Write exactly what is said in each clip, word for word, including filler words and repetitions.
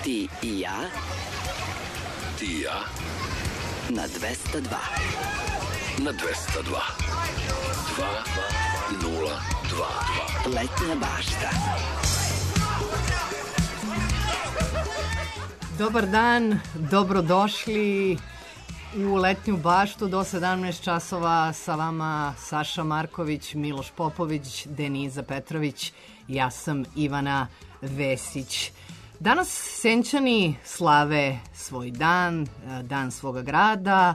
Ti i ja. Ti i ja. Na dvesta dva. Na dvesta dva. Dva nula dva. Letnja bašta. Dobar dan, dobrodošli u Letnju baštu do sedamnaest časova. Sa vama Saša Marković, Miloš Popović, Deniza Petrović, ja sam Ivana Vesić. Danas Senčani slave svoj dan, dan svoga grada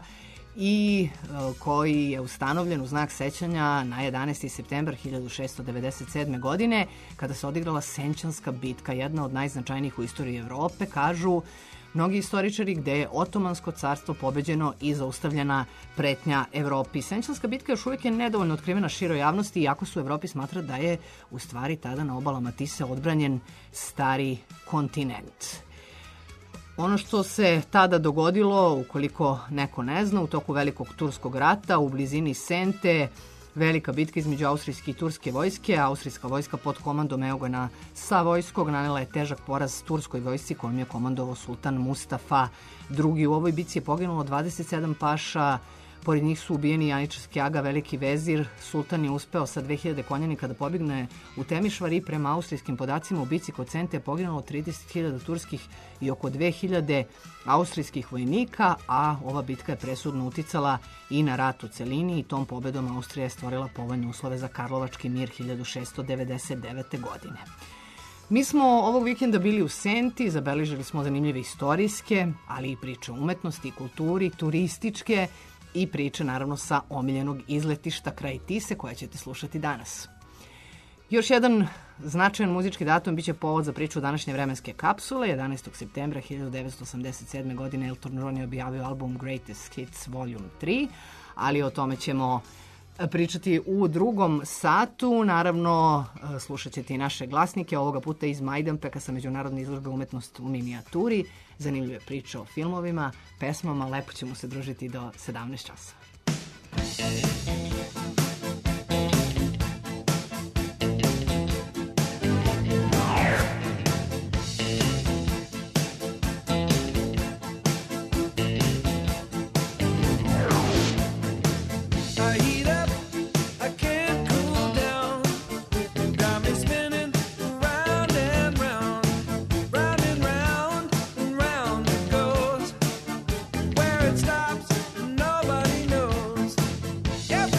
i koji je ustanovljen u znak sećanja na jedanaesti septembar hiljadu šeststo devedeset sedme. godine kada se odigrala Senčanska bitka, jedna od najznačajnijih u istoriji Evrope, kažu mnogi istoričari, gde je Otomansko carstvo pobeđeno i zaustavljena pretnja Evropi. Senčanska bitka još uvijek je nedovoljno otkrivena široj javnosti, iako su u Evropi smatra da je u stvari tada na obalama Tise odbranjen stari kontinent. Ono što se tada dogodilo, ukoliko neko ne zna, u toku Velikog turskog rata u blizini Sente, velika bitka između austrijske i turske vojske. Austrijska vojska pod komandom Eugena Savojskog nanela je težak poraz turskoj vojsci kojom je komandovao sultan Mustafa drugi. U ovoj bici je poginulo dvadeset sedam paša, pored njih su ubijeni Janičarski aga, veliki vezir. Sultan je uspeo sa dve hiljade konjanika da pobigne u Temišvar i prema austrijskim podacima u bici kod Sente je poginulo trideset hiljada turskih i oko dve hiljade austrijskih vojnika, a ova bitka je presudno uticala i na rat u celini i tom pobedom Austrija je stvorila povoljne uslove za Karlovački mir hiljadu šeststo devedeset devete. godine. Mi smo ovog vikenda bili u Senti, zabeležili smo zanimljive istorijske, ali i priče o umetnosti i kulturi, turističke i priče naravno sa omiljenog izletišta kraj Tise koja ćete slušati danas. Još jedan značajan muzički datum biće povod za priču današnje vremenske kapsule. jedanaestog septembra hiljadu devetsto osamdeset sedme. godine Elton John je objavio album Greatest Hits Volume tri, ali o tome ćemo pričati u drugom satu. Naravno, slušat ćete i naše glasnike, ovoga puta iz Majdanpeka sa Međunarodne izložbe umetnost u minijaturi. Zanimljive priče o filmovima, pesmama, lepo ćemo se družiti do sedamnaest časova. It stops, nobody knows. Yep.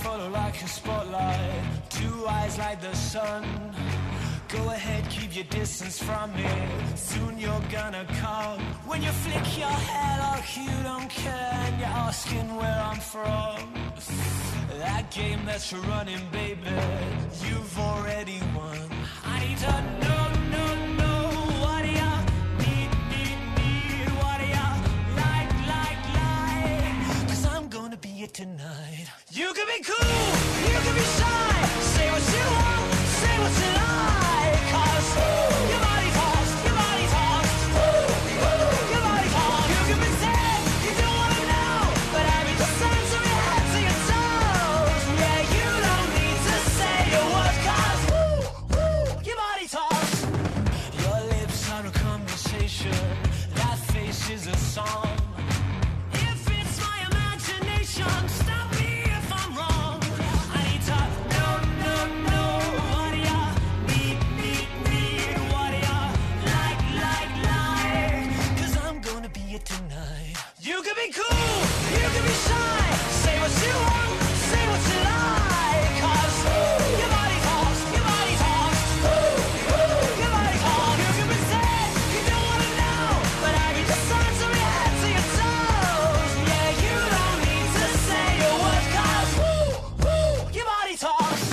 follow like a spotlight, two eyes like the sun. Go ahead, keep your distance from me. Soon you're gonna come. When you flick your hair like you don't care, and you're asking where I'm from. That game that you're running, baby, you've already won. I need to know, know, know. What do ya need, need, need? What do ya like, like, like? Cause I'm gonna be it tonight. You can be cool, you can be shy. Say what you want, say what you like. Cause your body talks, your body talks, your body talks. You can pretend you don't wanna know, but I read the signs from your head to your toes. Yeah, you don't need to say a word, cause your body talks. Your lips are a conversation, that face is a song. If it's my imagination, stop me if I'm wrong. I need to know, know, know. What do ya need, need, need? What do ya like, like, like? Cause I'm gonna be it tonight. You can be cool, you can be shy. Say what you want, say what you like. Cause your body talks, your body talks, your body talks. You can pretend you don't wanna know, but I read the signs from your head to your toes. Yeah, you don't need to say a word, cause your body talks.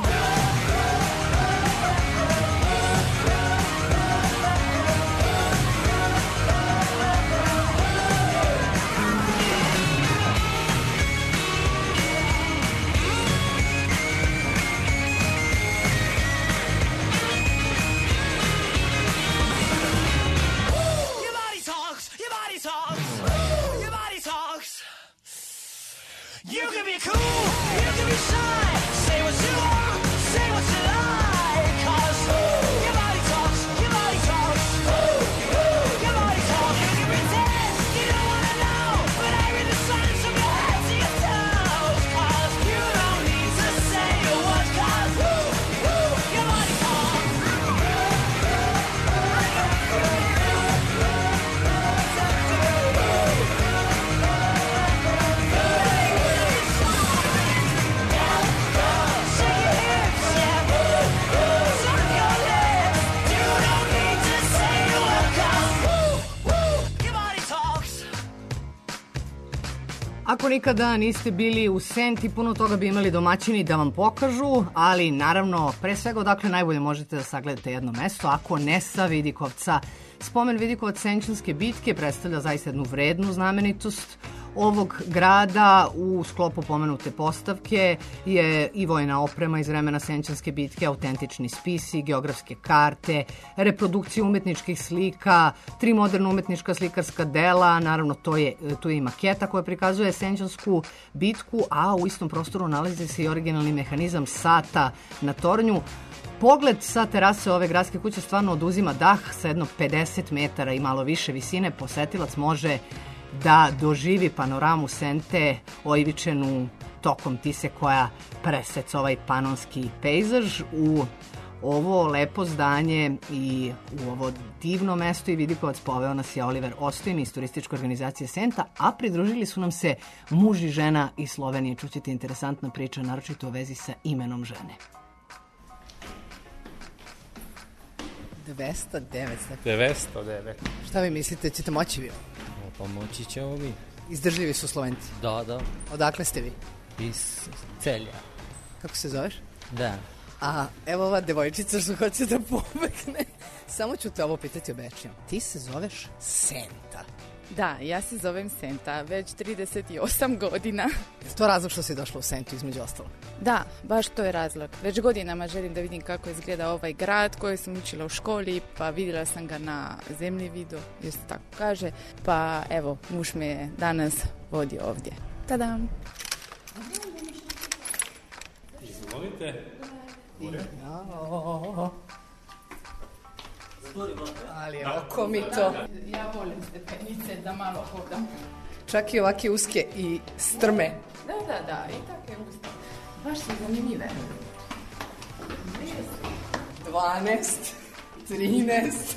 Your body talks, your body talks, your body talks. You can be cool, you can be shy. Say what you want, say what you like. Cause your body talks, your body talks, your body talks. You can pretend you don't wanna know, but I read the signs from your head to your toes. Cause you don't need to say a word, cause your body talks. Shake your hips, yeah. Suck your lips. You don't need to say a word, cause your body talks. Ako nikada niste bili u Senti, puno toga bi imali domaćini da vam pokažu, ali naravno, pre svega odakle najbolje možete da sagledate jedno mesto, ako ne sa Vidikovca. Spomen Vidikovac Senčanske bitke predstavlja zaista jednu vrednu znamenitost ovog grada. U sklopu pomenute postavke je i vojna oprema iz vremena Senčanske bitke, autentični spisi, geografske karte, reprodukcije umetničkih slika, tri moderna umetnička slikarska dela, naravno to je, tu je i maketa koja prikazuje Senčansku bitku, a u istom prostoru nalazi se i originalni mehanizam sata na tornju. Pogled sa terase ove gradske kuće stvarno oduzima dah, sa jedno pedeset metara i malo više visine posetilac može da doživi panoramu Sente oivičenu tokom Tise koja preseca ovaj panonski pejzaž. U ovo lepo zdanje i u ovo divno mesto i Vidikovac poveo nas je Oliver Ostojn iz turističke organizacije Senta, a pridružili su nam se muž i žena iz Slovenije. Čućete interesantna priča, naročito u vezi sa imenom žene. dvesta devet. devetsto devet. Šta vi mislite, ćete moći vi? Pa moći ćemo mi. Izdržljivi su Slovenci. Da, da. Odakle ste vi? Iz Celja. Kako se zoveš? Da. A evo ova devojčica što hoće da pobegne. Samo ću te ovo pitati objašnjam. Ti se zoveš Senta. Da, ja se zovem Senta, već trideset osam godina. Je to razlog što si došla u Sentu između ostalog? Da, baš to je razlog. Već godinama želim da vidim kako izgleda ovaj grad koji sam učila u školi, pa vidjela sam ga na zemljevidu, jer se tako kaže. Pa evo, muž me je danas vodio ovdje. Tadam! Izvolite. Jao. Ali oko mi to. Ja volim stepenice da malo hodam. Čak i ovake uske i strme. Da, da, da, i tako je usta. Baš su zanimljive. dvanaest, trinaest,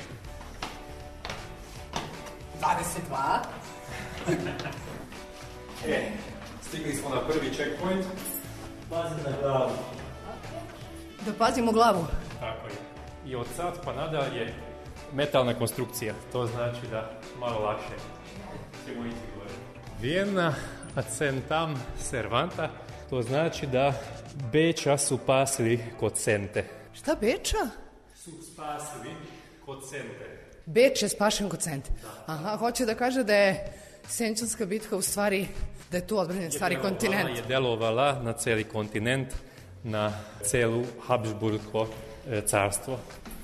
dvadeset dva. E, stigli smo na prvi checkpoint. Pazi na glavu. Da pazimo glavu. Tako je. I od sad pa nadalje metalna konstrukcija. To znači da malo lakše ćemo ići gore. Vienna accentam servanta. To znači da Beča su pasili kod Sente. Šta Beča? Su spasili kod Sente. Beč je spašen kod Sente. Aha, hoće da kaže da je Senčanska bitka u stvari, da je tu odbranjen stari kontinent. Je delovala na celi kontinent, na celu Habsburgsko carstvo.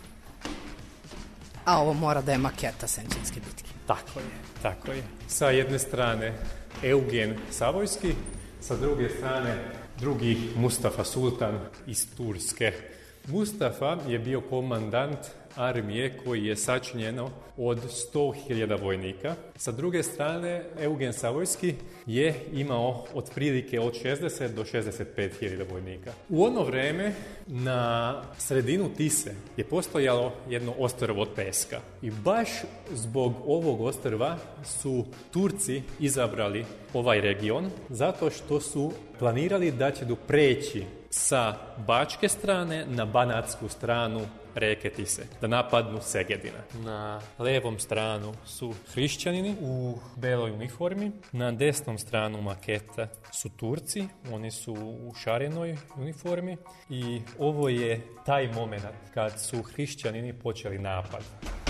A ovo mora da je maketa Senčanske bitke. Tako je, tako je. Sa jedne strane Eugen Savojski, sa druge strane drugi Mustafa Sultan iz Turske. Mustafa je bio komandant armije koji je sačinjeno od sto hiljada vojnika. Sa druge strane, Eugen Savojski je imao otprilike od šezdeset do šezdeset pet hiljada vojnika. U ono vreme na sredinu Tise je postojalo jedno ostrvo od peska. I baš zbog ovog ostrva su Turci izabrali ovaj region zato što su planirali da će preći sa bačke strane na banatsku stranu reke Tise, da napadnu Segedina. Na levom stranu su hrišćanini u beloj uniformi, na desnom stranu maketa su Turci, oni su u šarenoj uniformi i ovo je taj moment kad su hrišćanini počeli napad.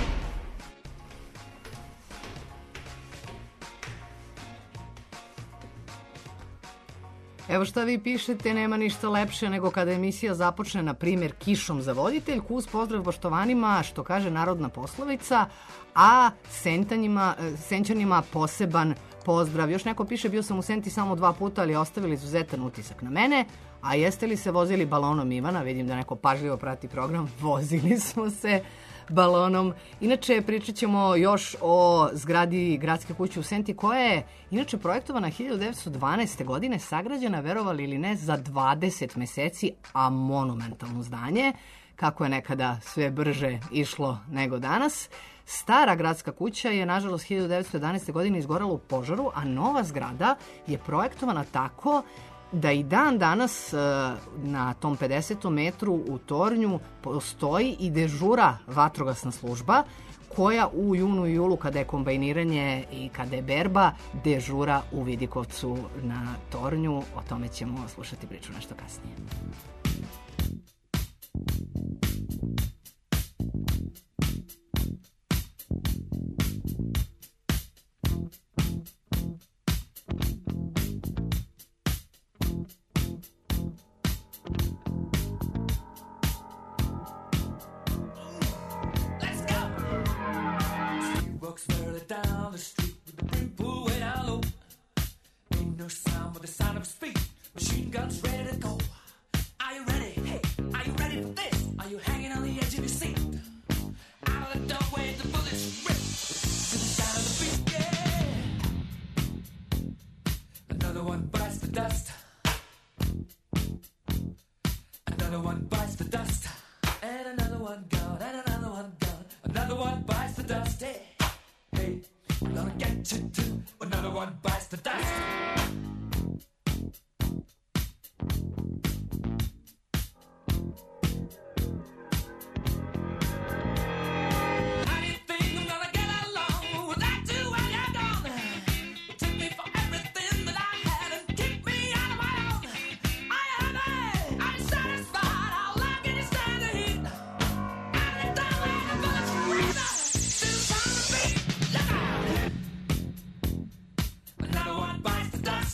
Evo šta vi pišete, nema ništa lepše nego kada emisija započne, na primjer, kišom za voditeljku, uz pozdrav poštovanima, što kaže narodna poslovica, a Sentanjima, Senčanima poseban pozdrav. Još neko piše, bio sam u Senti samo dva puta, ali ostavili izuzetan utisak na mene. A jeste li se vozili balonom Ivana? Vidim da neko pažljivo prati program. Vozili smo se balonom. Inače, pričat ćemo još o zgradi Gradske kuće u Senti, koja je inače projektovana hiljadu devetsto dvanaeste. godine, sagrađena, verovali ili ne, za dvadeset meseci, a monumentalno zdanje, kako je nekada sve brže išlo nego danas. Stara Gradska kuća je, nažalost, hiljadu devetsto jedanaeste. godine izgorela u požaru, a nova zgrada je projektovana tako da i dan danas na tom pedesetom metru u tornju postoji i dežura vatrogasna služba koja u junu i julu, kada je kombajniranje i kada je berba, dežura u Vidikovcu na tornju. O tome ćemo slušati priču nešto kasnije. Another one bites the dust.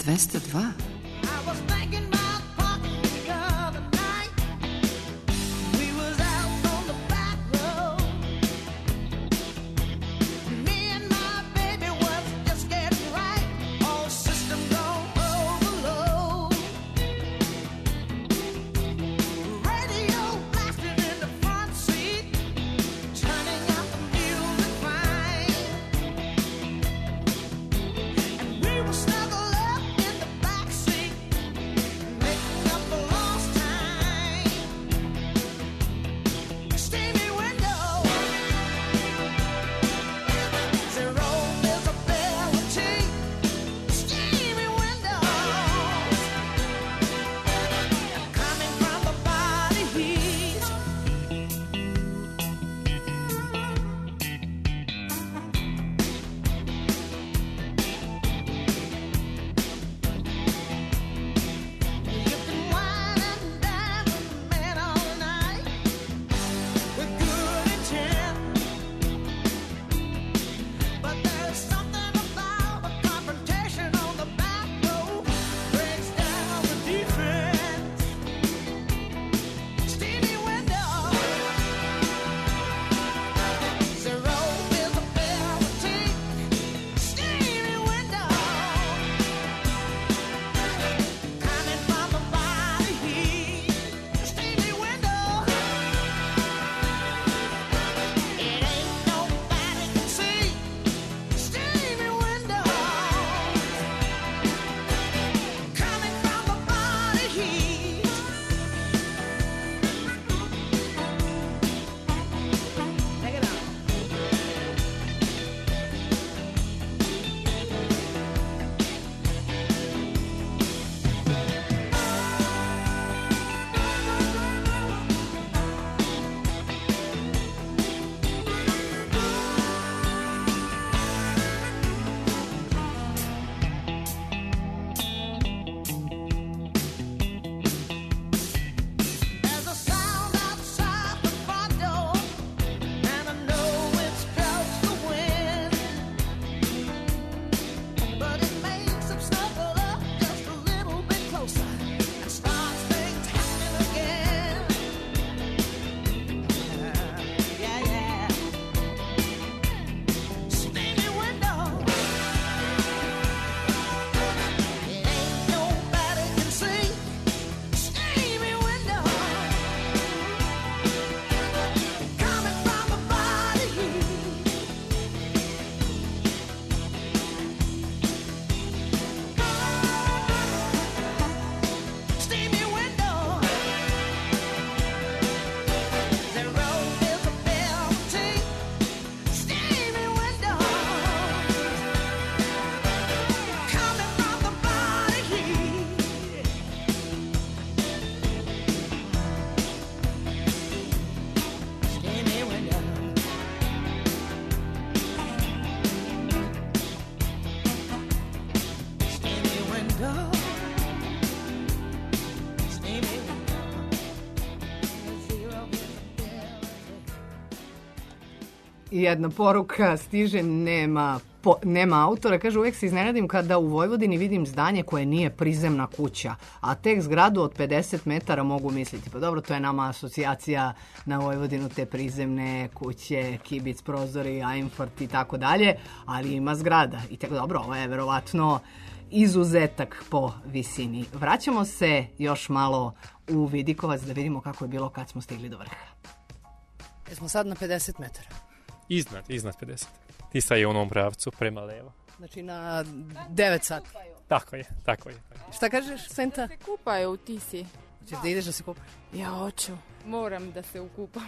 dvesta dva. Jedna poruka stiže, nema, po, nema autora. Kaže, uvijek se iznenadim kada u Vojvodini vidim zdanje koje nije prizemna kuća, a tek zgradu od pedeset metara mogu misliti. Pa dobro, to je nama asocijacija na Vojvodinu, te prizemne kuće, kibic, prozori, ajnfort i tako dalje, ali ima zgrada. I tako dobro, ovo je verovatno izuzetak po visini. Vraćamo se još malo u Vidikovac da vidimo kako je bilo kad smo stigli do vrha. Jesmo sad na pedeset metara. Iznad, iznad pedeset. Ti sad je u onom pravcu prema levo. Znači na devet sati. Tako je, tako je. Šta kažeš, Senta? Se kupaju u Tisi. Hoćeš da ideš da se kupaš? Ja hoću. Moram da se ukupam.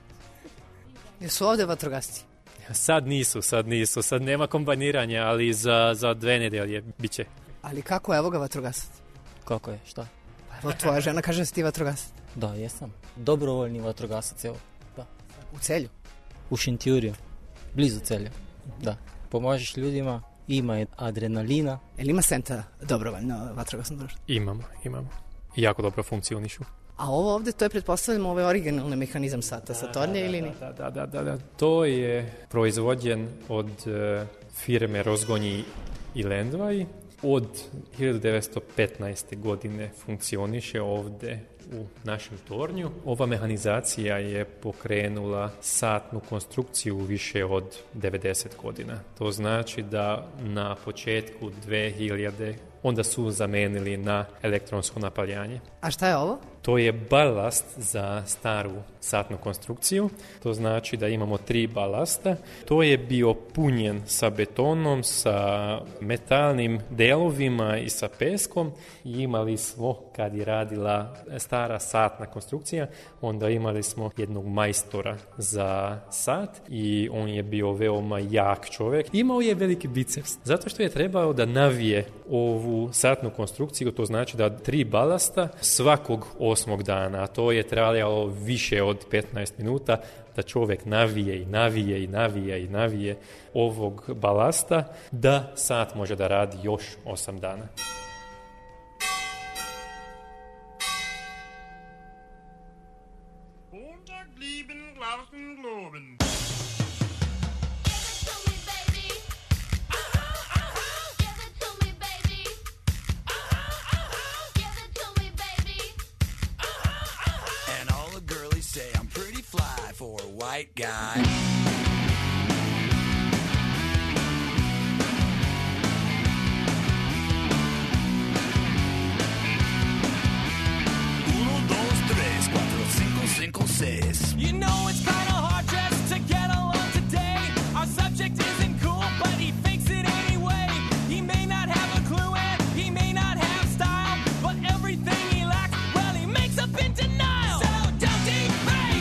Jesu ovde vatrogasci? Sad nisu, sad nisu. Sad nema kombaniranja, ali za, za dve nedelje bit će. Ali kako je, evo ga vatrogasac? Kako je, šta? Evo tvoja žena kaže da si ti vatrogasac. Da, jesam. Dobrovoljni vatrogasac, evo. Da. U Celju? U Šintjurju. Blizu Celja. Da. Pomažeš ljudima, ima adrenalina. Jel ima Senta dobrovoljno vatrogasno društvo? Imamo, imamo. I jako dobro funkcionišu. A ovo ovde, to je pretpostavljamo ovaj originalni mehanizam sata, Satornje ili ni? Da, da, da, da, da. To je proizvođen od uh, firme Rozgonji i Lendvaj. od hiljadu devetsto petnaeste. godine funkcioniše ovdje u našem tornju. Ova mehanizacija je pokrenula satnu konstrukciju više od devedeset godina. To znači da na početku dve hiljade onda su zamenili na elektronsko napaljanje. A šta je ovo? To je balast za staru satnu konstrukciju. To znači da imamo tri balasta. To je bio punjen sa betonom, sa metalnim delovima i sa peskom. I imali smo, kad je radila stara satna konstrukcija, onda imali smo jednog majstora za sat i on je bio veoma jak čovjek. Imao je veliki biceps, zato što je trebao da navije ovu satnu konstrukciju, to znači da tri balasta svakog osmog dana, a to je trajalo više od petnaest minuta, da čovjek navije i navije i navije i navije ovog balasta, da sat može da radi još osam dana. For a white guy. Uno, dos, tres, cuatro, cinco, cinco, seis. You know it's kind of hard just to get along today. Our subject isn't cool, but he fakes it anyway. He may not have a clue and he may not have style, but everything he lacks, well, he makes up in denial. So don't defame.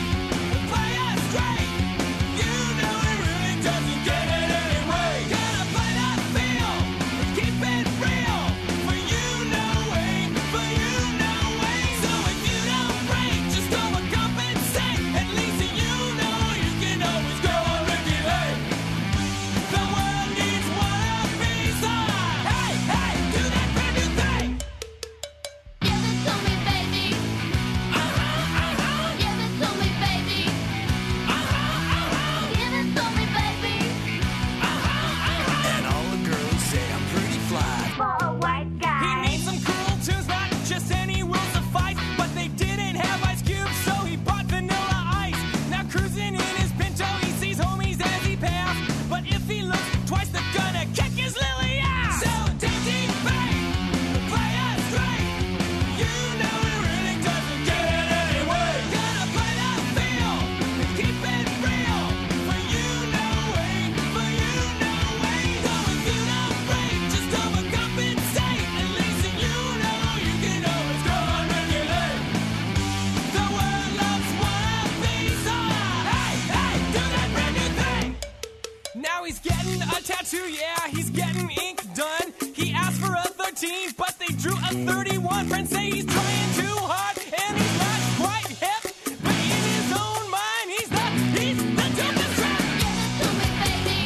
But they drew a thirty-one. Friends say he's trying too hard and he's not quite hip. But in his own mind, he's the, he's the dopest rap. Give it to me, baby.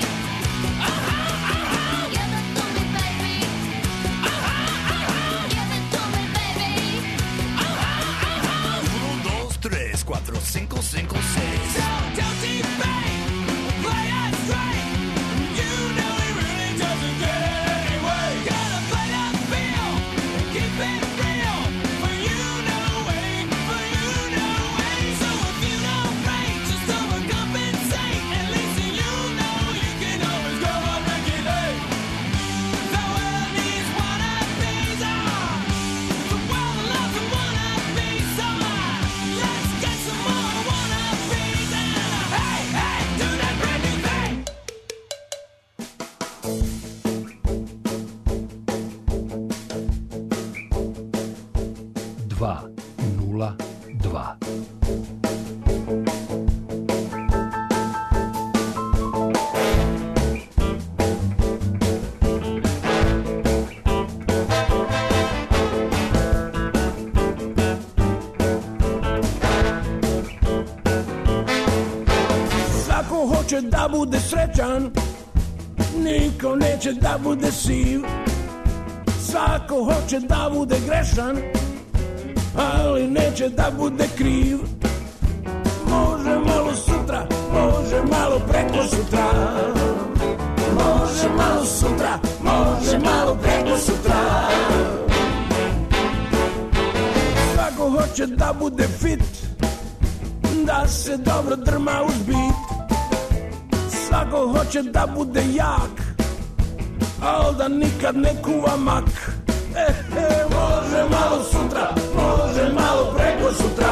Uh-huh, uh-huh. Give it to me, baby. Uh-huh, uh-huh. Give it to me, baby. Uh-huh, uh-huh. Uno, dos, tres, cuatro, cinco, cinco, seis. So don't debate. Play us straight. You know he really doesn't get it anyway. Gotta play that feel. Keep it real. For you know way. For you know way. So if you don't rate, just overcompensate. At least you know you can always go on regulate. The world needs wannabes. Ah, the world loves a wannabe. So ah, let's get some more wannabes. And ah, hey, hey, do that brand new thing. dva nula dva. Svako hoće da bude srećan, niko neće da bude siv. Svako hoće da bude grešan, ali neće da bude kriv. Može malo sutra, može malo preko sutra. Može malo sutra, može malo preko sutra. hoće da bude fit, da se dobro drma uz bit. Svako hoće da bude jak, al da nikad ne kuva mak. E, e, može malo sutra, može malo preko sutra.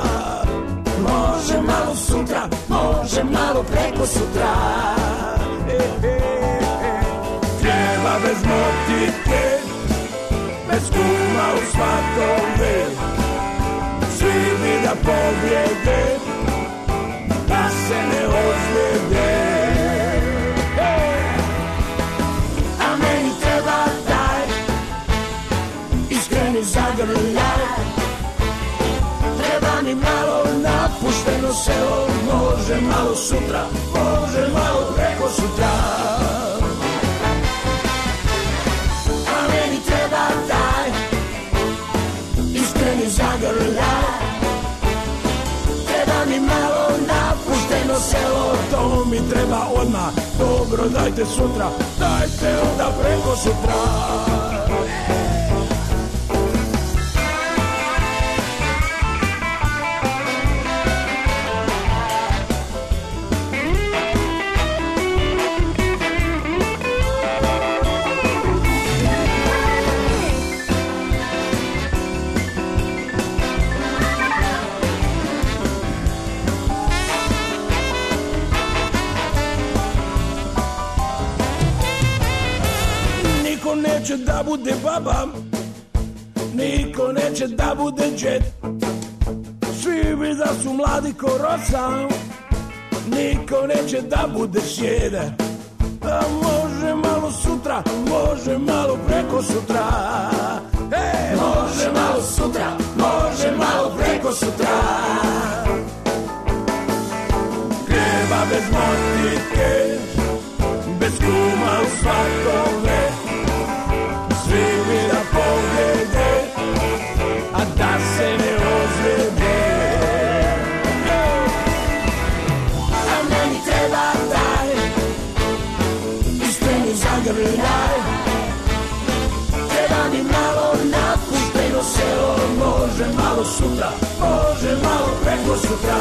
Može malo sutra, može malo preko sutra. E, e, e. Treba bez motike, bez kuma u svatove. Svi bi da pobjede, da se ne ozljede. A meni treba taj iskreni zagrljaj. Treba mi malo napušteno selo. Može malo sutra, može malo preko sutra. A meni treba taj iskreni zagrljaj. Treba mi malo napušteno selo. To mi treba odmah, dobro dajte sutra. Dajte onda preko sutra. Neće da bude baba, niko neće da bude džet. Svi bi da su mladi ko rosa, niko neće da bude sjede. A može malo sutra, može malo preko sutra. Hey, može malo sutra, može malo preko sutra. Treba bez motike, bez kuma u svatove. Svi bi da pobjede, a da se ne ozljede. A meni treba taj iskreni zagrljaj. Treba mi malo napušteno selo. Može malo sutra, može malo preko sutra.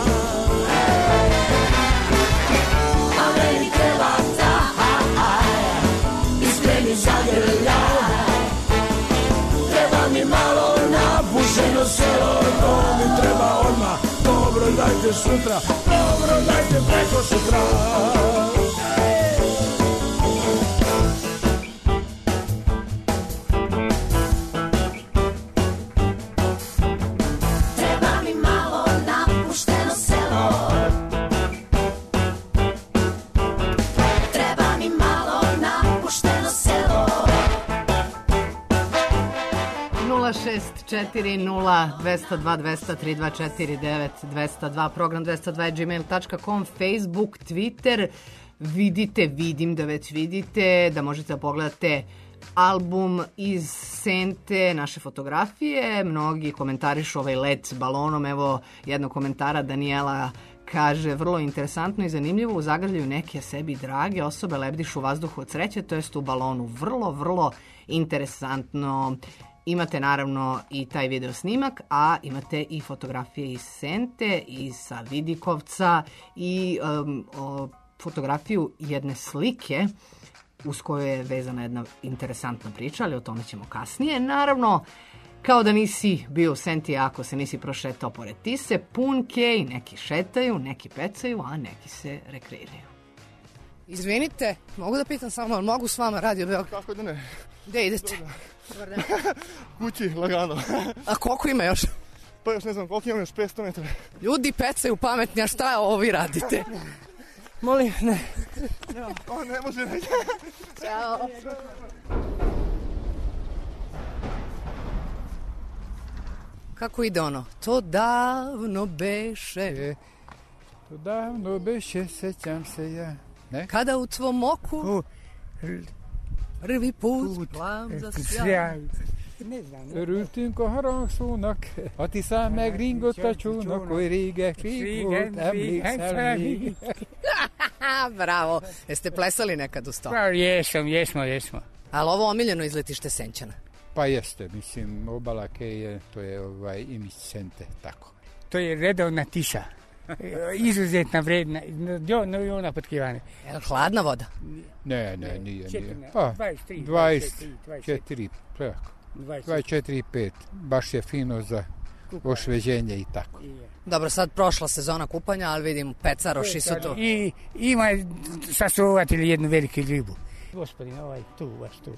A meni treba taj iskreni zagrljaj. Treba mi malo napušteno selo. To mi treba odmah, dobro dajte sutra. Dobro dajte preko sutra. Treba mi malo napušteno selo. Treba mi malo napušteno selo. nula šest četiri nula dva zero dva dva zero tri dva četiri devet dva zero dva, program dva zero dva je gmail tačka com, Facebook, Twitter. Vidite, vidim da već vidite, da možete da pogledate album iz Sente, naše fotografije. Mnogi komentarišu ovaj let s balonom. Evo jednog komentara, Daniela kaže, vrlo interesantno i zanimljivo, u zagrljaju neke sebi drage osobe lebdišu u vazduhu od sreće, to jest u balonu. Vrlo, vrlo interesantno. Imate naravno i taj video snimak, a imate i fotografije iz Sente i sa Vidikovca i um, o, fotografiju jedne slike uz koju je vezana jedna interesantna priča, ali o tome ćemo kasnije. Naravno, kao da nisi bio u Senti ako se nisi prošetao pored Tise, punke i neki šetaju, neki pecaju, a neki se rekreiraju. Izvinite, mogu da pitam samo, ali mogu s vama Radio Beograd? Kako da ne? Gde idete? Kući, lagano. A koliko ima još? Pa još ne znam, koliko imam još, petsto metara. Ljudi pecaju pametni, a šta ovo vi radite? Molim, ne. O, ne može, ne. Ćao. Kako ide ono? To davno beše. To davno beše, sećam se ja. Ne? Kada u tvom oku U, prvi put, put plav za sjaj. sjaj. Ne znam. Rutin ko harangsunak, a ti same gringota čunak, koji rige krigut, emlik selmi. Bravo. Jeste plesali nekad uz to? Pa jesam, jesmo, jesmo. Ali ovo omiljeno izletište Senćana. Pa jeste, mislim, obala Keje, to je ovaj Imiscente, tako. To je redovna tiša. Izuzetna vredna, do miliona potkivane. Je li hladna voda? Ne, ne, nije, Četiri, nije. Pa, dvadeset tri, dvadeset dvadeset četiri, tako. dvadeset dvadeset četiri i pet, baš je fino za osveženje i tako. Dobro, sad prošla sezona kupanja, ali vidim pecaroši su tu. I ima sasuvatelji jednu veliku ribu. Gospodin, ovaj tu, baš tu.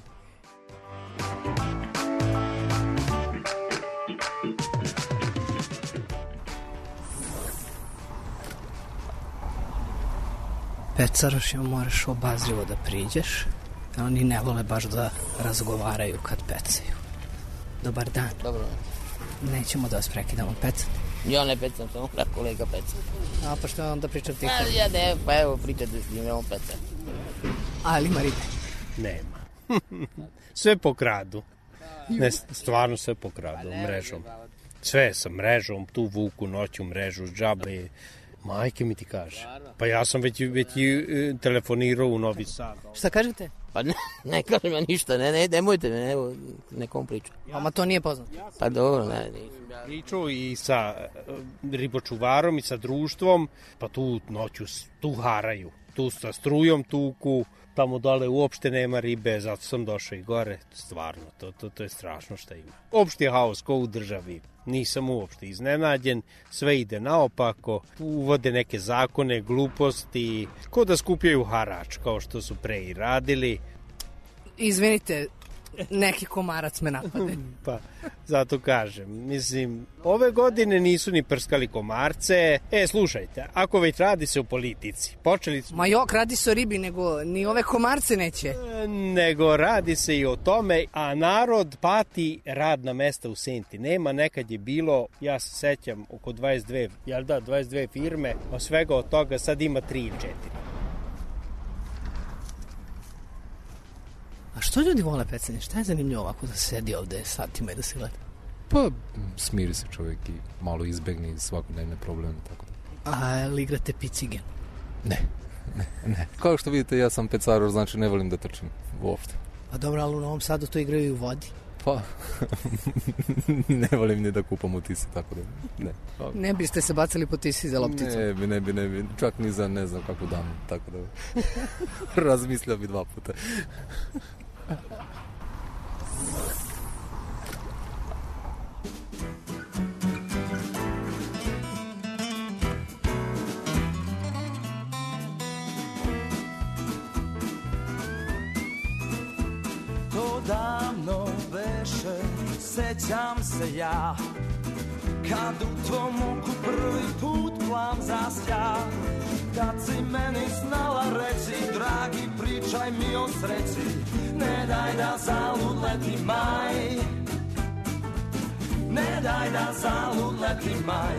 Pecarošima moraš obazrivo da priđeš. Oni ne vole baš da razgovaraju kad pecaju. Dobar dan. Dobro. Nećemo da vas prekidamo pecati. Ja ne pecam, samo da kolega peca. A pa što onda pričam tiho? A, ja ne, pa evo pričate s njim, on peca. Ali ima ribe? Nema. Sve pokradu. Ne, stvarno sve pokradu mrežom. Sve sa mrežom, tu vuku noću mrežu, džabe. Majke mi ti kaže. Pa ja sam već, već i telefonirao u Novi Sad. Šta kažete? Pa ne, ne kažem ja ništa, ne, ne, nemojte me, ne, nekom priču. Vama to nije poznato? Pa dobro, ne, nisam. Pričao i sa ribočuvarom i sa društvom, pa tu noću tu haraju. Tu sa strujom tuku, tamo dole uopšte nema ribe, zato sam došao i gore. Stvarno, to, to, to je strašno šta ima. Opšti je haos ko u državi. Nisam uopšte iznenađen, sve ide naopako, uvode neke zakone, gluposti, ko da skupljaju harač, kao što su pre i radili. Izvinite, neki komarac me napade. Pa, zato kažem, mislim, ove godine nisu ni prskali komarce. E, slušajte, ako već radi se o politici, počeli smo... Ma jok, radi se o ribi, nego ni ove komarce neće. Nego radi se i o tome, a narod pati radna mesta u Senti. Nema, nekad je bilo, ja se sećam, oko dvadeset dve, jel da, dvadeset dve firme, a svega od toga sad ima tri ili četiri. A što ljudi vole pecanje? Šta je zanimljivo ovako da sedi ovde satima i da se gleda? Pa, smiri se čovjek i malo izbegni svakodnevne probleme, tako da. A li igrate picigen? Ne, ne, ne. Kao što vidite, ja sam pecaror, znači ne volim da trčim uopšte. Pa dobro, ali u Novom Sadu to igraju i u vodi. Pa, ne volim ni da kupam u Tisi, tako da ne. Pa. Ne biste se bacali po Tisi za lopticu? Ne bi, ne bi, ne bi. Čak ni za ne znam kako dan, tako da razmislio bi dva puta. To davno beše, sećam se ja, kad u tvom oku prvi put plav zasja. Kad si meni znala reći, dragi, pričaj mi o sreći, ne daj da zalud leti maj, ne daj da zalud leti maj.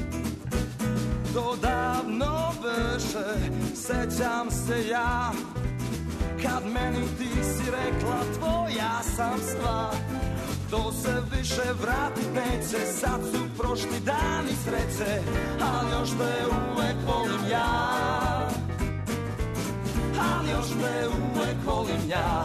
To davno beše, sećam se ja, kad meni ti si rekla, tvoja sam stvar. To se više vratit neće, sad su prošli dani sreće, ali još te uvek volim ja, ali još te uvek volim ja.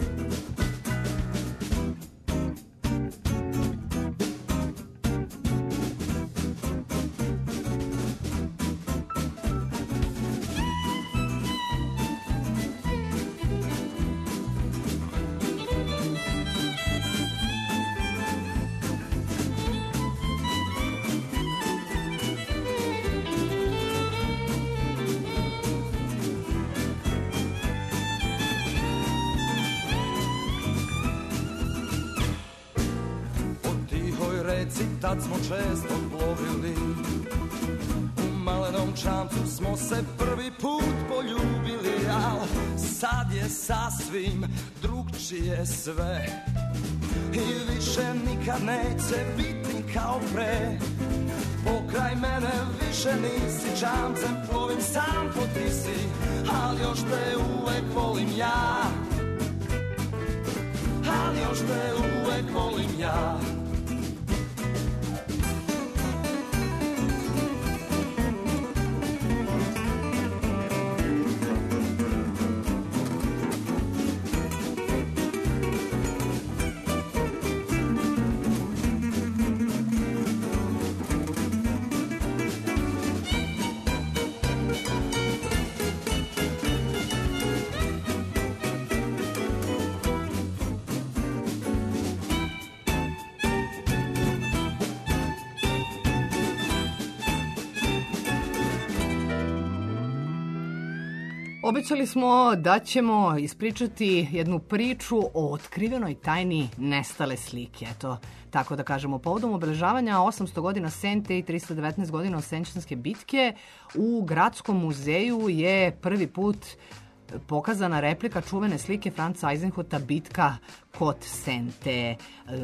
Tad smo često plovili, u malenom čamcu smo se prvi put poljubili, al sad je sasvim drugčije sve i više nikad neće biti kao pre. Pokraj mene više nisi, čamcem plovim sam po Tisi, ali još te uvek volim ja, ali još te uvek volim ja. Obećali smo da ćemo ispričati jednu priču o otkrivenoj tajni nestale slike. Eto, tako da kažemo, povodom obeležavanja osamsto godina Sente i tristo devetnaest godina Osenčanske bitke, u Gradskom muzeju je prvi put pokazana replika čuvene slike Franca Eisenhuta Bitka kod Sente.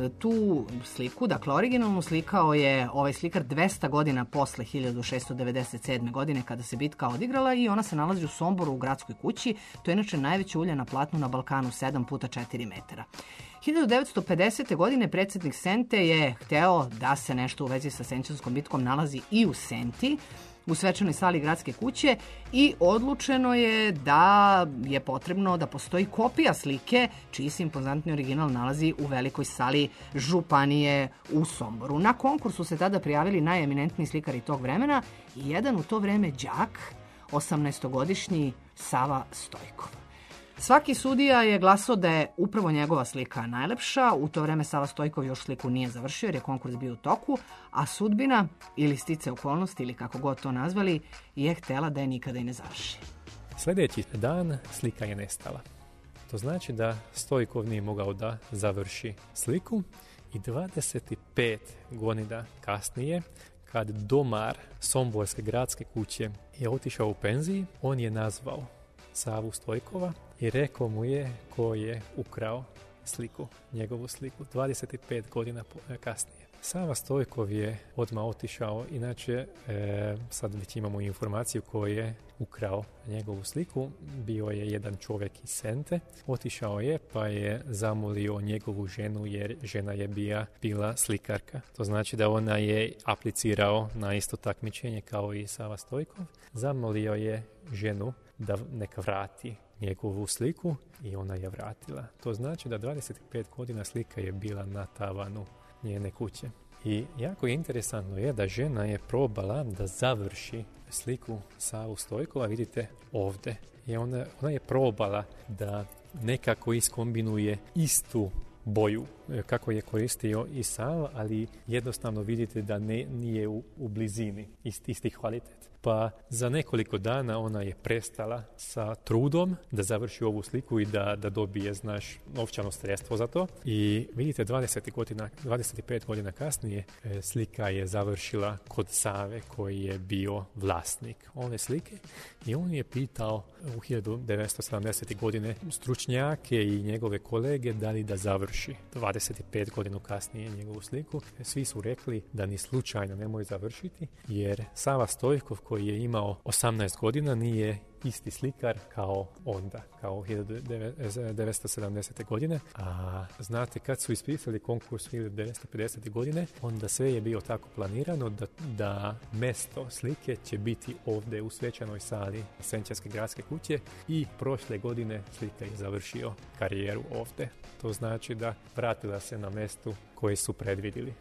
Tu sliku, dakle originalnu, slikao je ovaj slikar dvesta godina posle hiljadu šesto devedeset sedme. godine kada se bitka odigrala i ona se nalazi u Somboru u Gradskoj kući. To je inače najveće ulje na platnu na Balkanu, sedam puta četiri metara. hiljadu devetsto pedesete. godine predsjednik Sente je hteo da se nešto u vezi sa Senčanskom bitkom nalazi i u Senti, u svečanoj sali Gradske kuće, i odlučeno je da je potrebno da postoji kopija slike čiji se impozantni original nalazi u velikoj sali Županije u Somboru. Na konkursu se tada prijavili najeminentniji slikari tog vremena i jedan u to vreme đak, osamnaestogodišnji Sava Stojkov. Svaki sudija je glasao da je upravo njegova slika najlepša. U to vreme Sava Stojkov još sliku nije završio jer je konkurs bio u toku, a sudbina ili stice okolnosti ili kako god to nazvali je htela da je nikada i ne završi. Sljedeći dan slika je nestala. To znači da Stojkov nije mogao da završi sliku i dvadeset pet godina kasnije, kad domar Somborske gradske kuće je otišao u penziji, on je nazvao Savu Stojkova i rekao mu je ko je ukrao sliku, njegovu sliku, dvadeset pet godina kasnije. Sava Stojkov je odmah otišao, inače e, sad već imamo informaciju ko je ukrao njegovu sliku. Bio je jedan čovjek iz Sente, otišao je pa je zamolio njegovu ženu jer žena je bila, bila slikarka. To znači da ona je aplicirao na isto takmičenje kao i Sava Stojkov. Zamolio je ženu da neka vrati njegovu sliku i ona je vratila. To znači da dvadeset pet godina slika je bila na tavanu njene kuće. I jako interesantno je da žena je probala da završi sliku Savu Stojkova, vidite ovdje. I ona, ona je probala da nekako iskombinuje istu boju kako je koristio i Sava, ali jednostavno vidite da ne, nije u, u blizini ist, istih kvalitet. Pa za nekoliko dana ona je prestala sa trudom da završi ovu sliku i da, da dobije, znaš, novčano sredstvo za to. I vidite, dvadeset godina, dvadeset pet godina kasnije slika je završila kod Save koji je bio vlasnik one slike. I on je pitao u hiljadu devetsto sedamdesete. godine stručnjake i njegove kolege da li da završi dvadeset pet godina kasnije njegovu sliku. Svi su rekli da ni slučajno nemoj završiti, jer Sava Stojkov koji je imao osamnaest godina nije isti slikar kao onda, kao hiljadu devetsto sedamdesete. godine. A znate, kad su ispisali konkurs hiljadu devetsto pedesete. godine, onda sve je bio tako planirano da, da mesto slike će biti ovdje u svečanoj sali Senčanske gradske kuće i prošle godine slika je završio karijeru ovdje. To znači da vratila se na mestu koje su predvidili.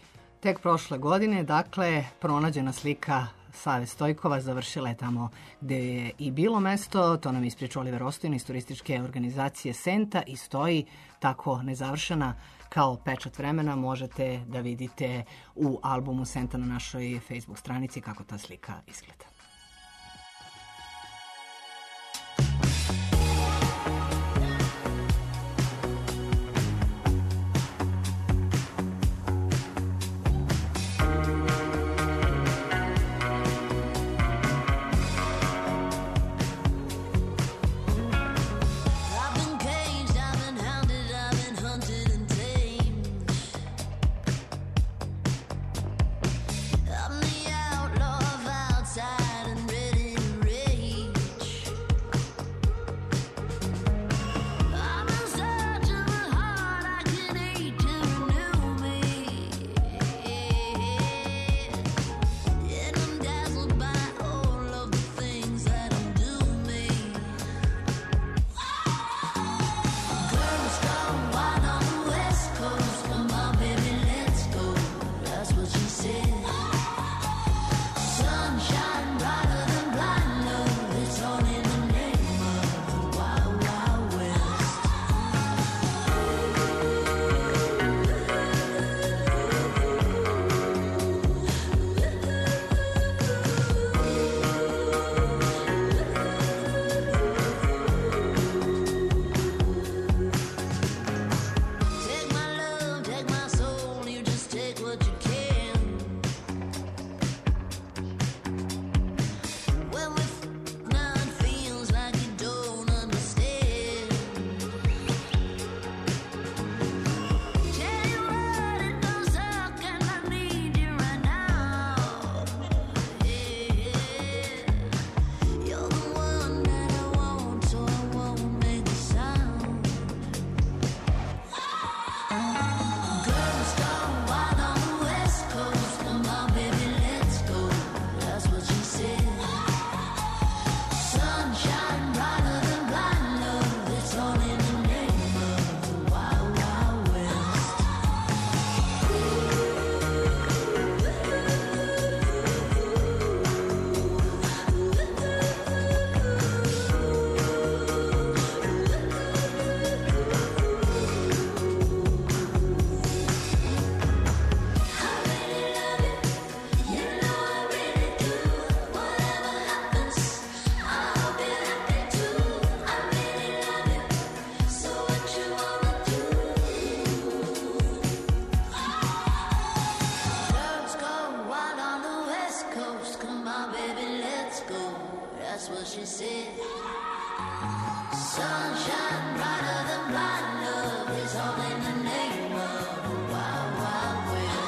Tek prošle godine, dakle, pronađena slika Save Stojkova završila je tamo gdje je i bilo mesto. To nam ispričao Oliver Ostojn iz turističke organizacije Senta i stoji tako nezavršena kao pečat vremena. Možete da vidite u albumu Senta na našoj Facebook stranici kako ta slika izgleda. I'm the outlaw of outside. purchase it. Sunshine brighter than blind love is all in the name of the wild, wild west.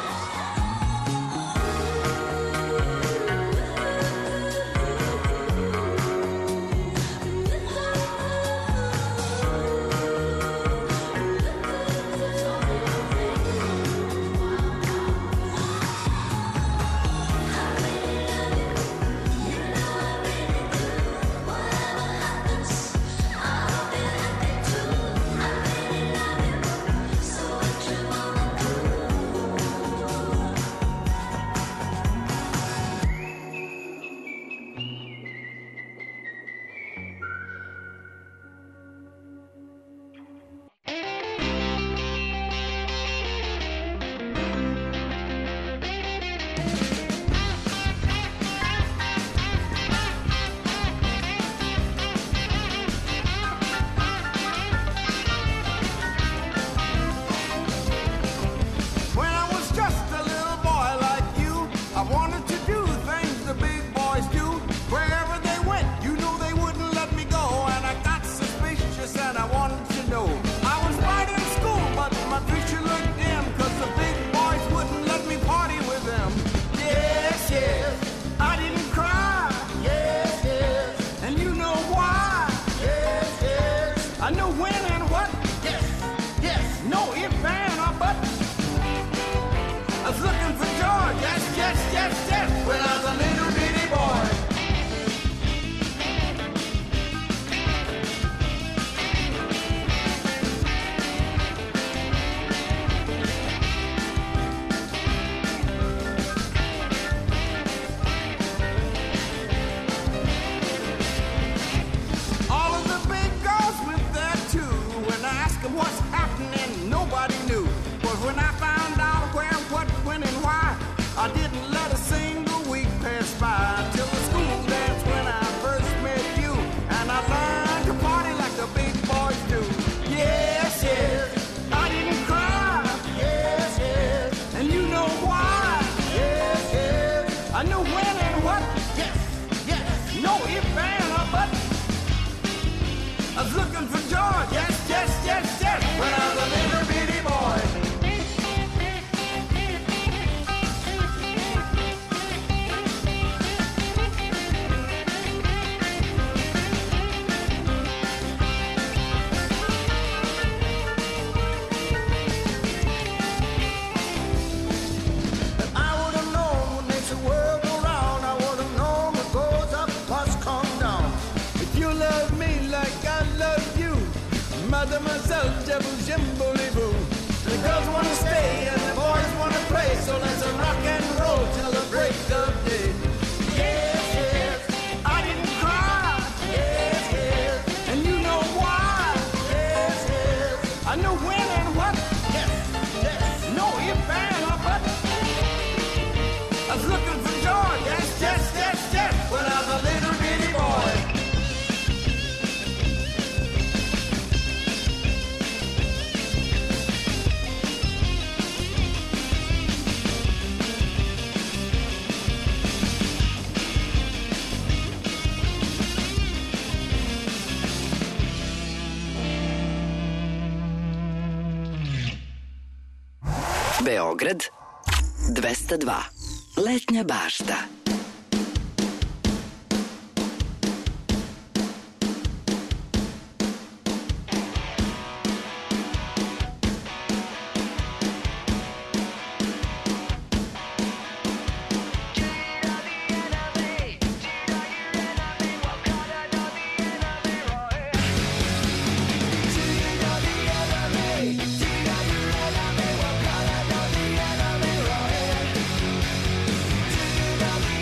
Mademoiselle Jabou Jimboliboo. The girls wanna stay and the boys wanna play, so let's rock and roll till the break of day. Yes, yes, I didn't cry. Yes, yes, and you know why. Yes, yes, I know when and what. Yes, yes, no if and or but. I was looking for joy. Yes, yes, yes, yes, when I was a little bitty boy. Beograd dvesta dva. Letnja bašta. Enemy,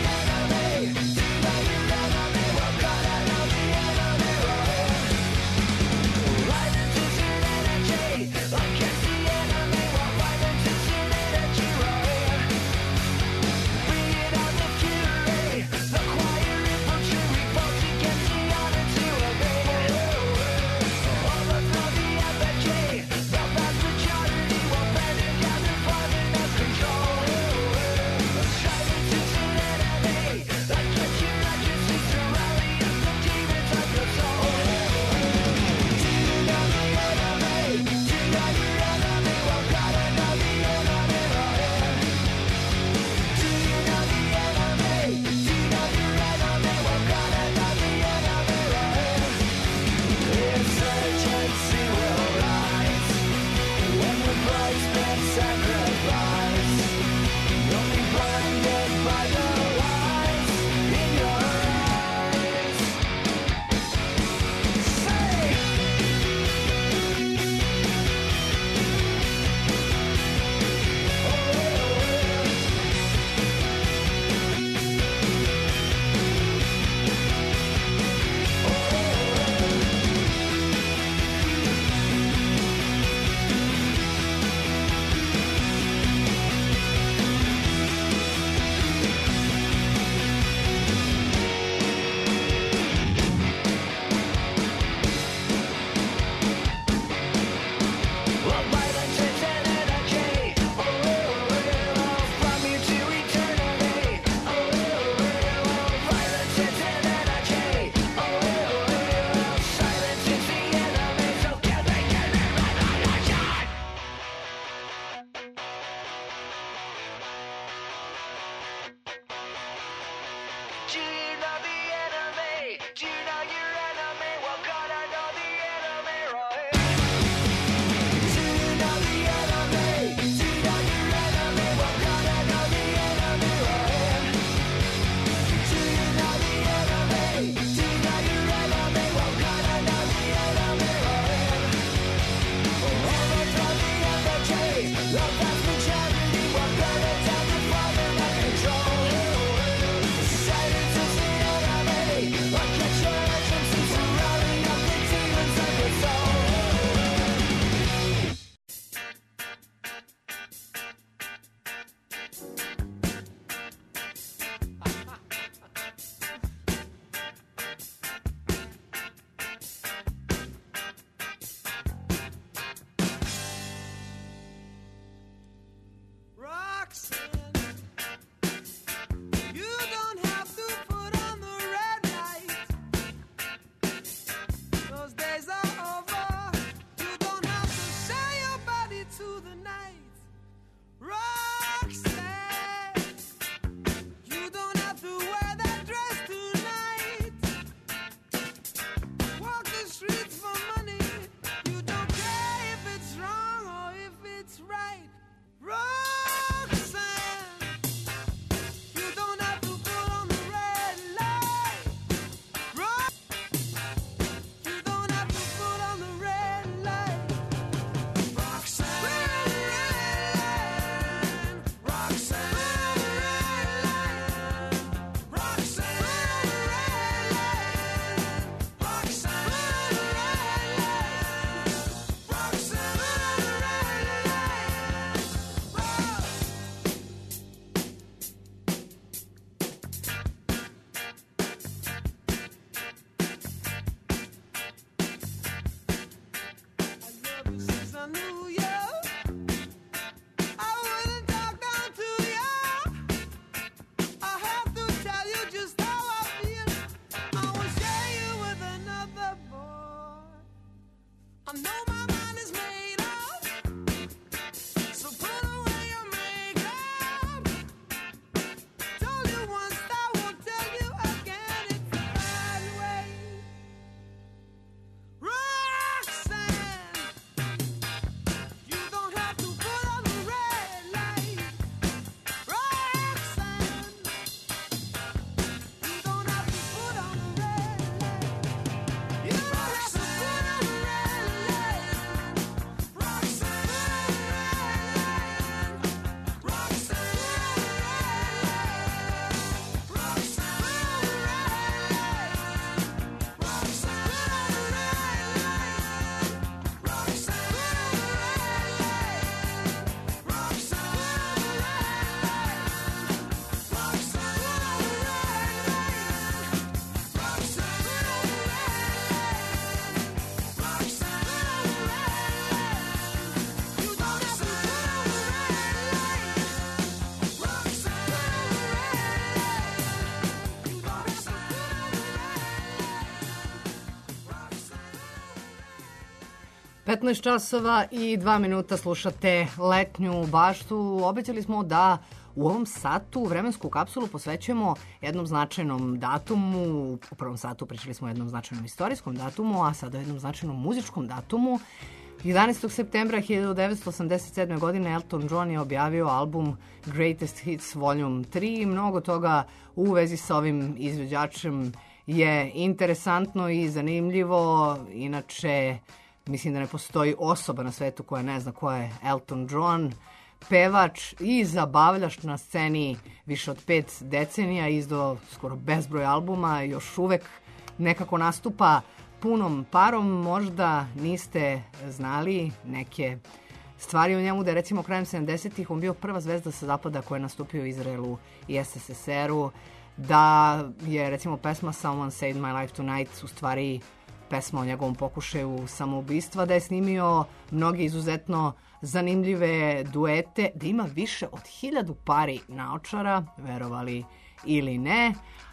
petnaest časova i dva minuta slušate Letnju baštu. Obećali smo da u ovom satu vremensku kapsulu posvećujemo jednom značajnom datumu. U prvom satu pričali smo o jednom značajnom istorijskom datumu, a sada o jednom značajnom muzičkom datumu. jedanaestog septembra hiljadu devetsto osamdeset sedme. godine Elton John je objavio album Greatest Hits Volume tri. Mnogo toga u vezi sa ovim izvođačem je interesantno i zanimljivo. Inače, mislim da ne postoji osoba na svetu koja ne zna ko je Elton John. Pevač i zabavljač na sceni više od pet decenija, izdao skoro bezbroj albuma, još uvek nekako nastupa punom parom. Možda niste znali neke stvari o njemu, da je recimo krajem sedamdesetih on bio prva zvezda sa zapada koja je nastupio u Izraelu i es es es eru, da je recimo pesma Someone Saved My Life Tonight u stvari pesma o njegovom pokušaju samoubistva, da je snimio mnoge izuzetno zanimljive duete, da ima više od hiljadu pari naočara, verovali ili ne,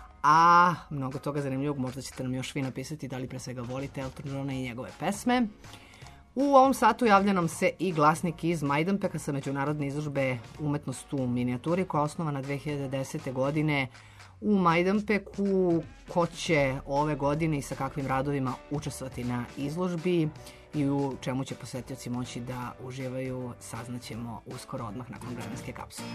a mnogo toga zanimljivog možda ćete nam još vi napisati da li pre svega volite Elton Johna i njegove pesme. U ovom satu javlja nam se i glasnik iz Majdanpeka sa međunarodne izložbe Umetnost u minijaturi koja je osnovana dve hiljade desete. godine u Majdanpeku. Ko će ove godine i sa kakvim radovima učestvovati na izložbi i u čemu će posetioci moći da uživaju, saznaćemo uskoro odmah nakon vremenske kapsule.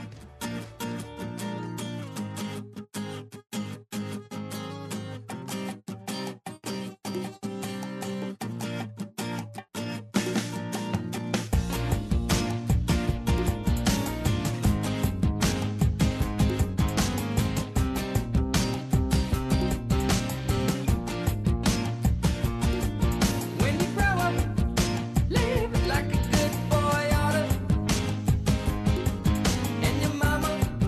Live like a good boy oughta, and your mama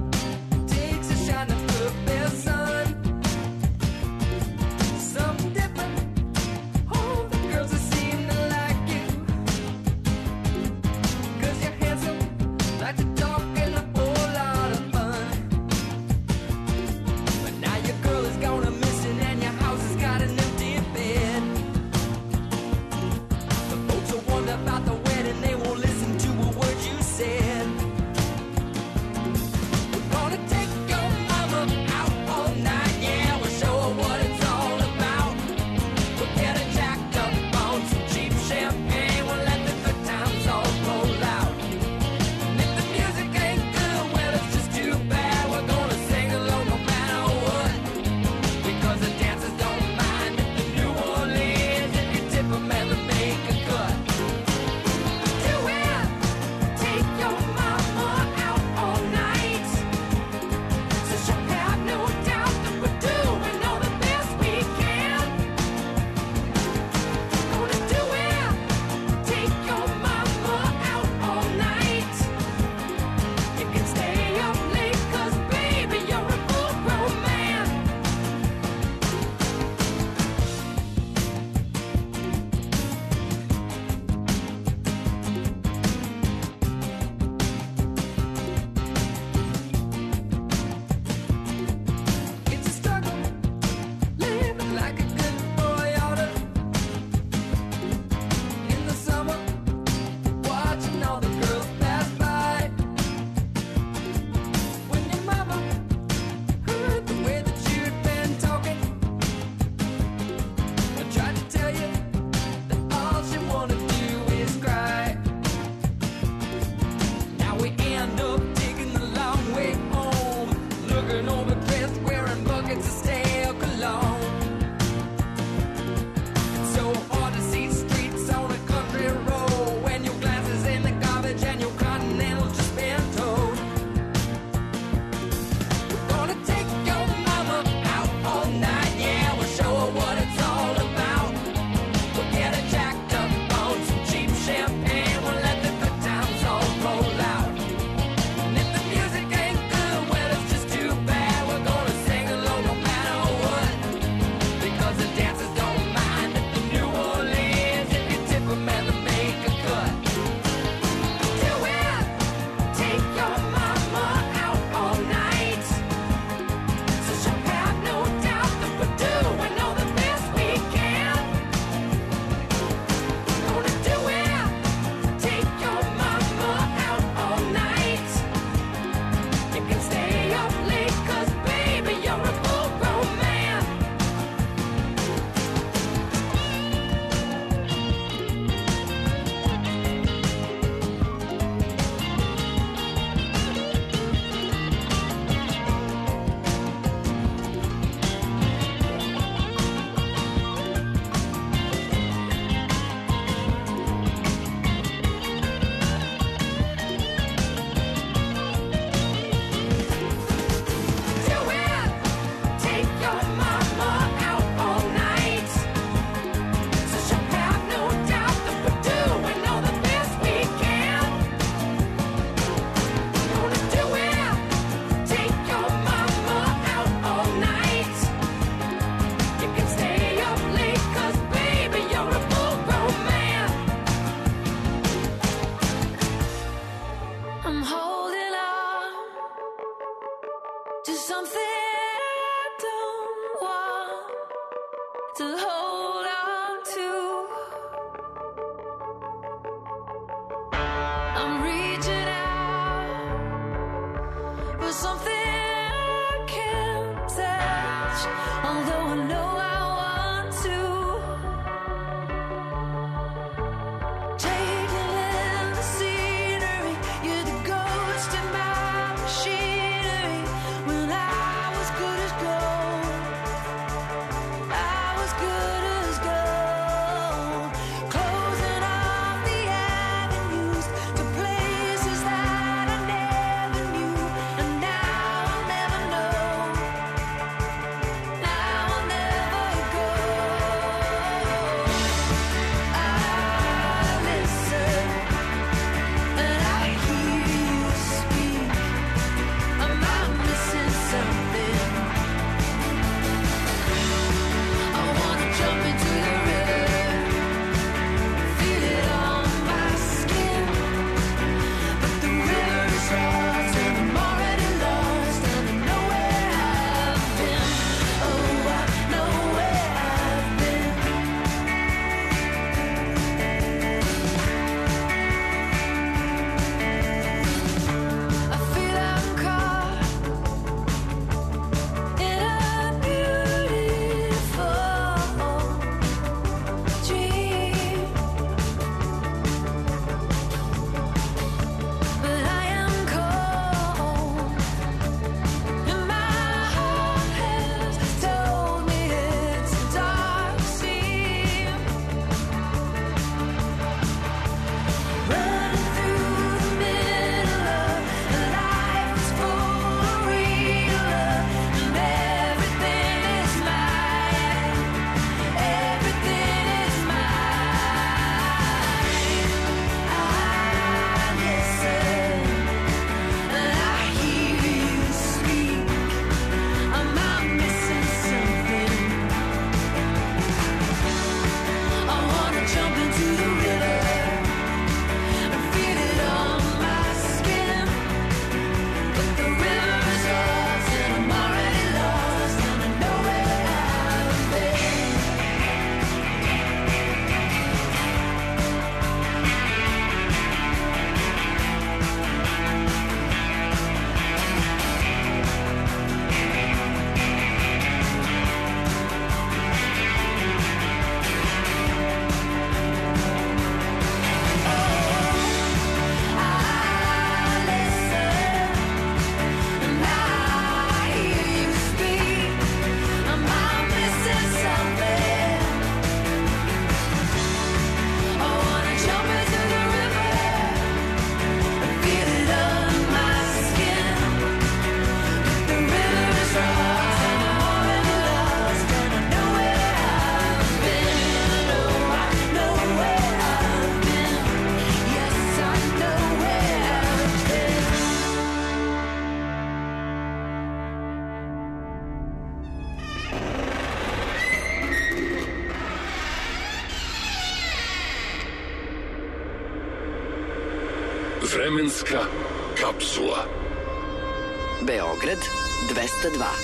Vremenska kapsula. Beograd dvesta dva.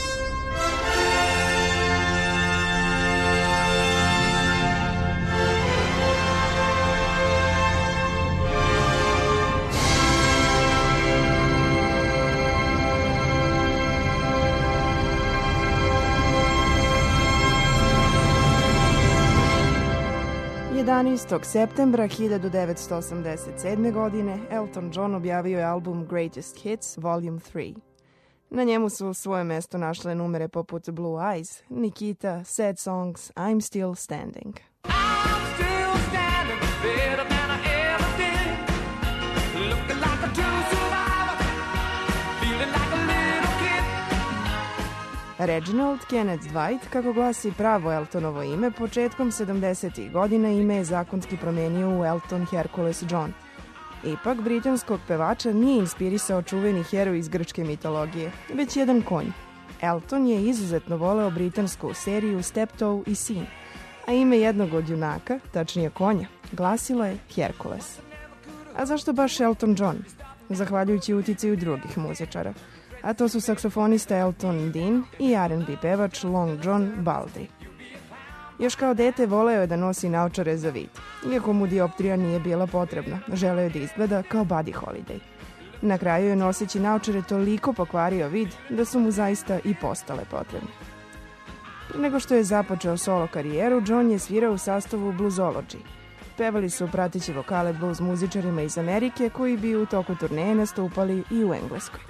jedanaestog septembra hiljadu devetsto osamdeset sedme. godine Elton John objavio je album Greatest Hits Volume tri. Na njemu su svoje mesto našle numere poput Blue Eyes, Nikita, Sad Songs, I'm Still Standing. I'm still standing better than I ever did. Looking like a true survivor, feeling like a little kid. Reginald Kenneth Dwight, kako glasi pravo Eltonovo ime, početkom sedamdesetih godina ime je zakonski promenio u Elton Hercules John. Ipak, britanskog pevača nije inspirisao čuveni heroj iz grčke mitologije, već jedan konj. Elton je izuzetno voleo britansku seriju Steptoe i sin, a ime jednog od junaka, tačnije konja, glasilo je Hercules. A zašto baš Elton John? Zahvaljujući uticaju drugih muzičara, a to su saksofonista Elton Dean i R and B pevač Long John Baldry. Još kao dete voleo je da nosi naočare za vid, iako mu dioptrija nije bila potrebna, želeo je da izgleda kao Buddy Holiday. Na kraju je noseći naočare toliko pokvario vid da su mu zaista i postale potrebne. Pre nego što je započeo solo karijeru, John je svirao u sastavu Bluesology. Pevali su prateći vokale blues muzičarima iz Amerike koji bi u toku turneje nastupali i u Engleskoj.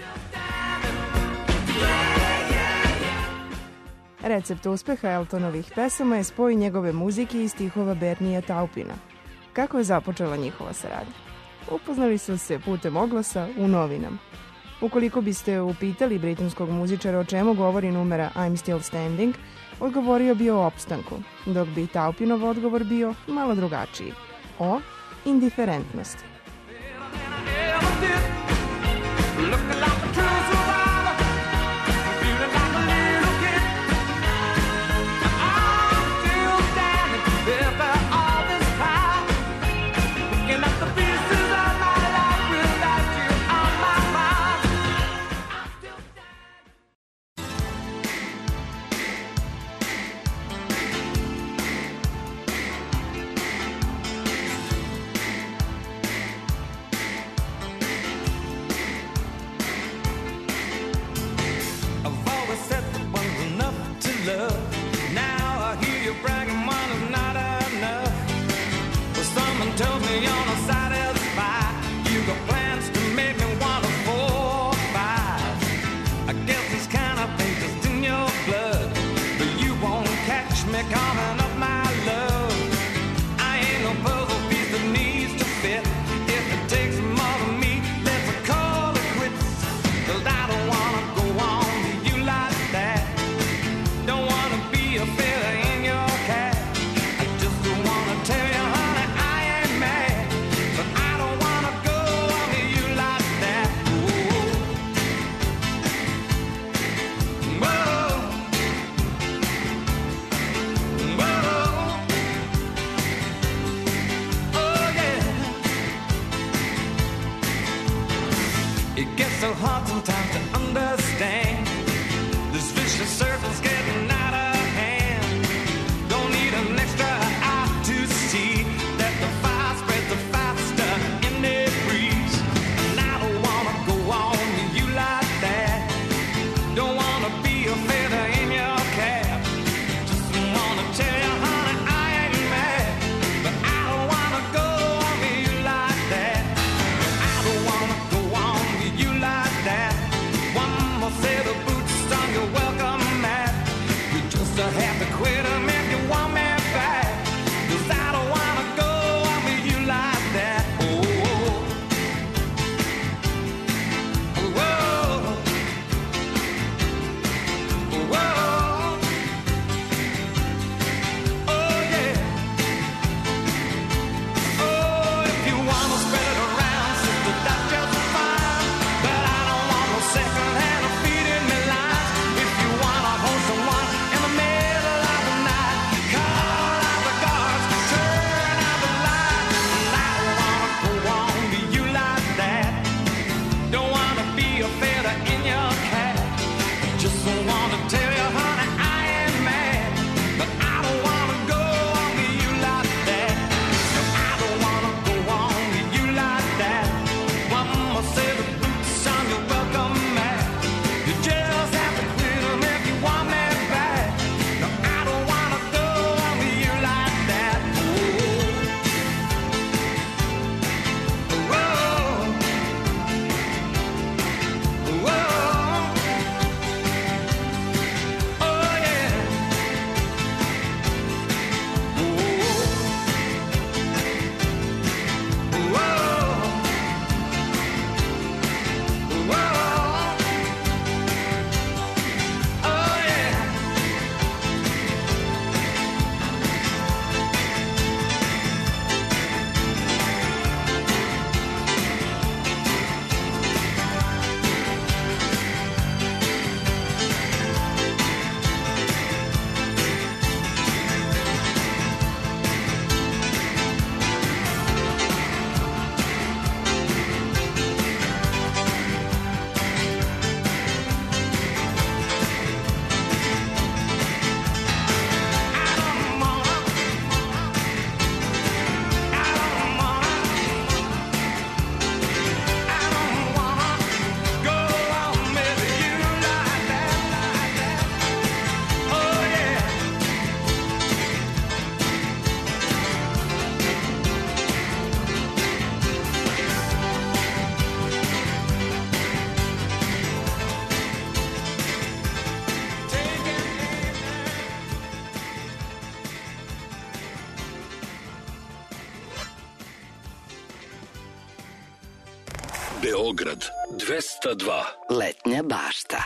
Recept uspeha Eltonovih pesama je spoj njegove muzike i stihova Bernija Taupina. Kako je započela njihova saradnja? Upoznali su se putem oglasa u novinama. Ukoliko biste upitali britanskog muzičara o čemu govori numera I'm Still Standing, odgovorio bi o opstanku, dok bi Taupinov odgovor bio malo drugačiji, o indiferentnosti. That Beograd dvesta dva. Letnja bašta.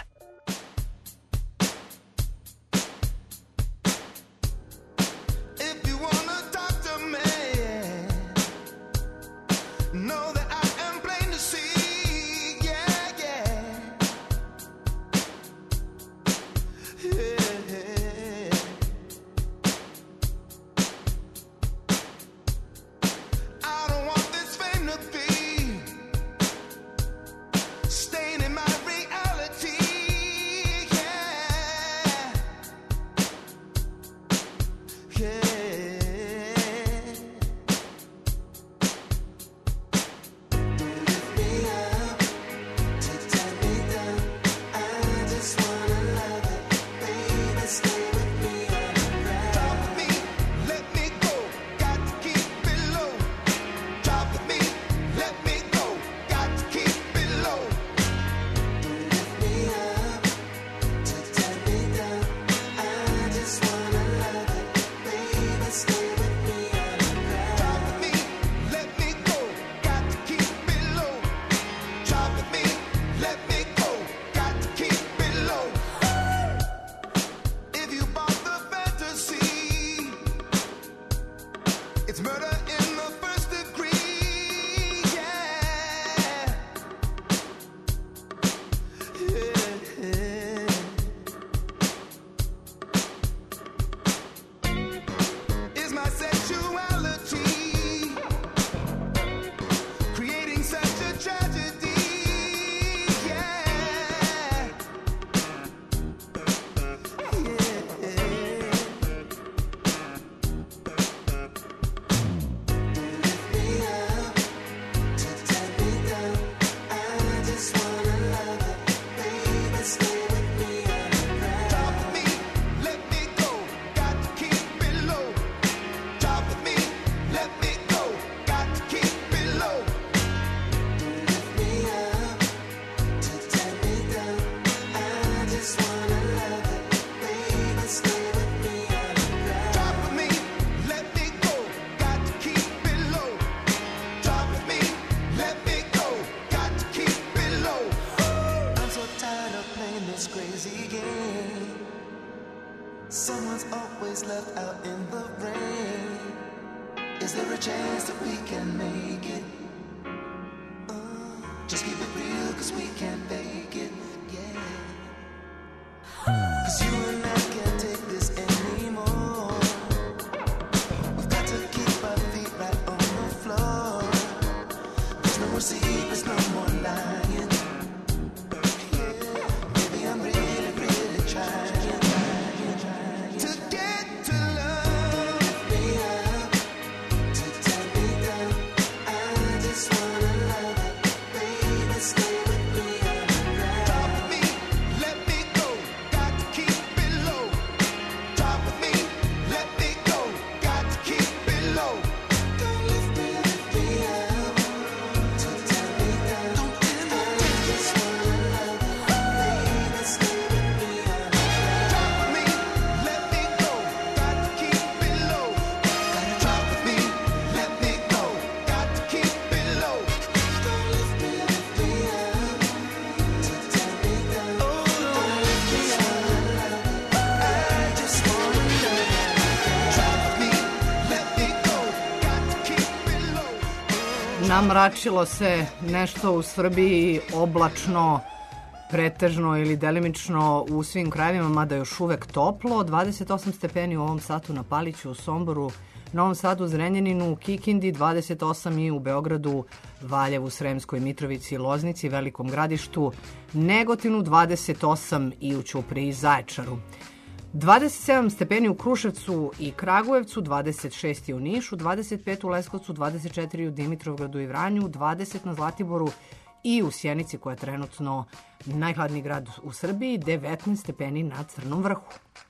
Namračilo se nešto u Srbiji, oblačno, pretežno ili delimično u svim krajevima, mada još uvek toplo. dvadeset osam stepeni u ovom satu na Paliću, u Somboru, Novom Sadu, Zrenjaninu, Kikindi, dvadeset osam i u Beogradu, Valjevu, Sremskoj Mitrovici, Loznici, Velikom Gradištu, Negotinu, dvadeset osam i u Ćupriji i Zaječaru. dvadeset sedam stepeni u Kruševcu i Kragujevcu, dvadeset šest u Nišu, dvadeset pet u Leskovcu, dvadeset četiri u Dimitrovgradu i Vranju, dvadeset na Zlatiboru i u Sjenici, koja je trenutno najhladniji grad u Srbiji, devetnaest stepeni na Crnom vrhu.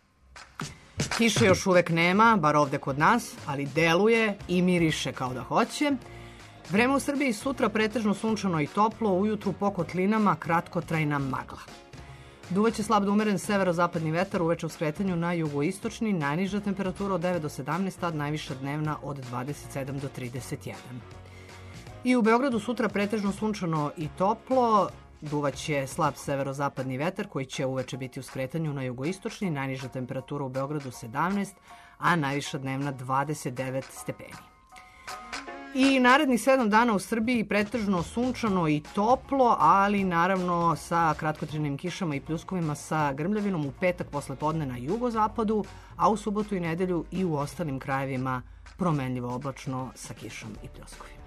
Kiše još uvek nema, bar ovde kod nas, ali deluje i miriše kao da hoće. Vreme u Srbiji sutra pretežno sunčano i toplo, ujutru po kotlinama kratkotrajna magla. Duvaće slab do umeren severozapadni vetar, uveče u skretanju na jugoistočni, najniža temperatura od devet do sedamnaest, tad najviša dnevna od dvadeset sedam do trideset jedan. I u Beogradu sutra pretežno sunčano i toplo, duvaće slab severozapadni vetar koji će uveče biti u skretanju na jugoistočni, najniža temperatura u Beogradu sedamnaest, a najviša dnevna dvadeset devet stepeni. I narednih sedam dana u Srbiji pretežno sunčano i toplo, ali naravno sa kratkotrajnim kišama i pljuskovima sa grmljavinom u petak posle podne na jugozapadu, a u subotu i nedelju i u ostalim krajevima promenljivo oblačno sa kišom i pljuskovima.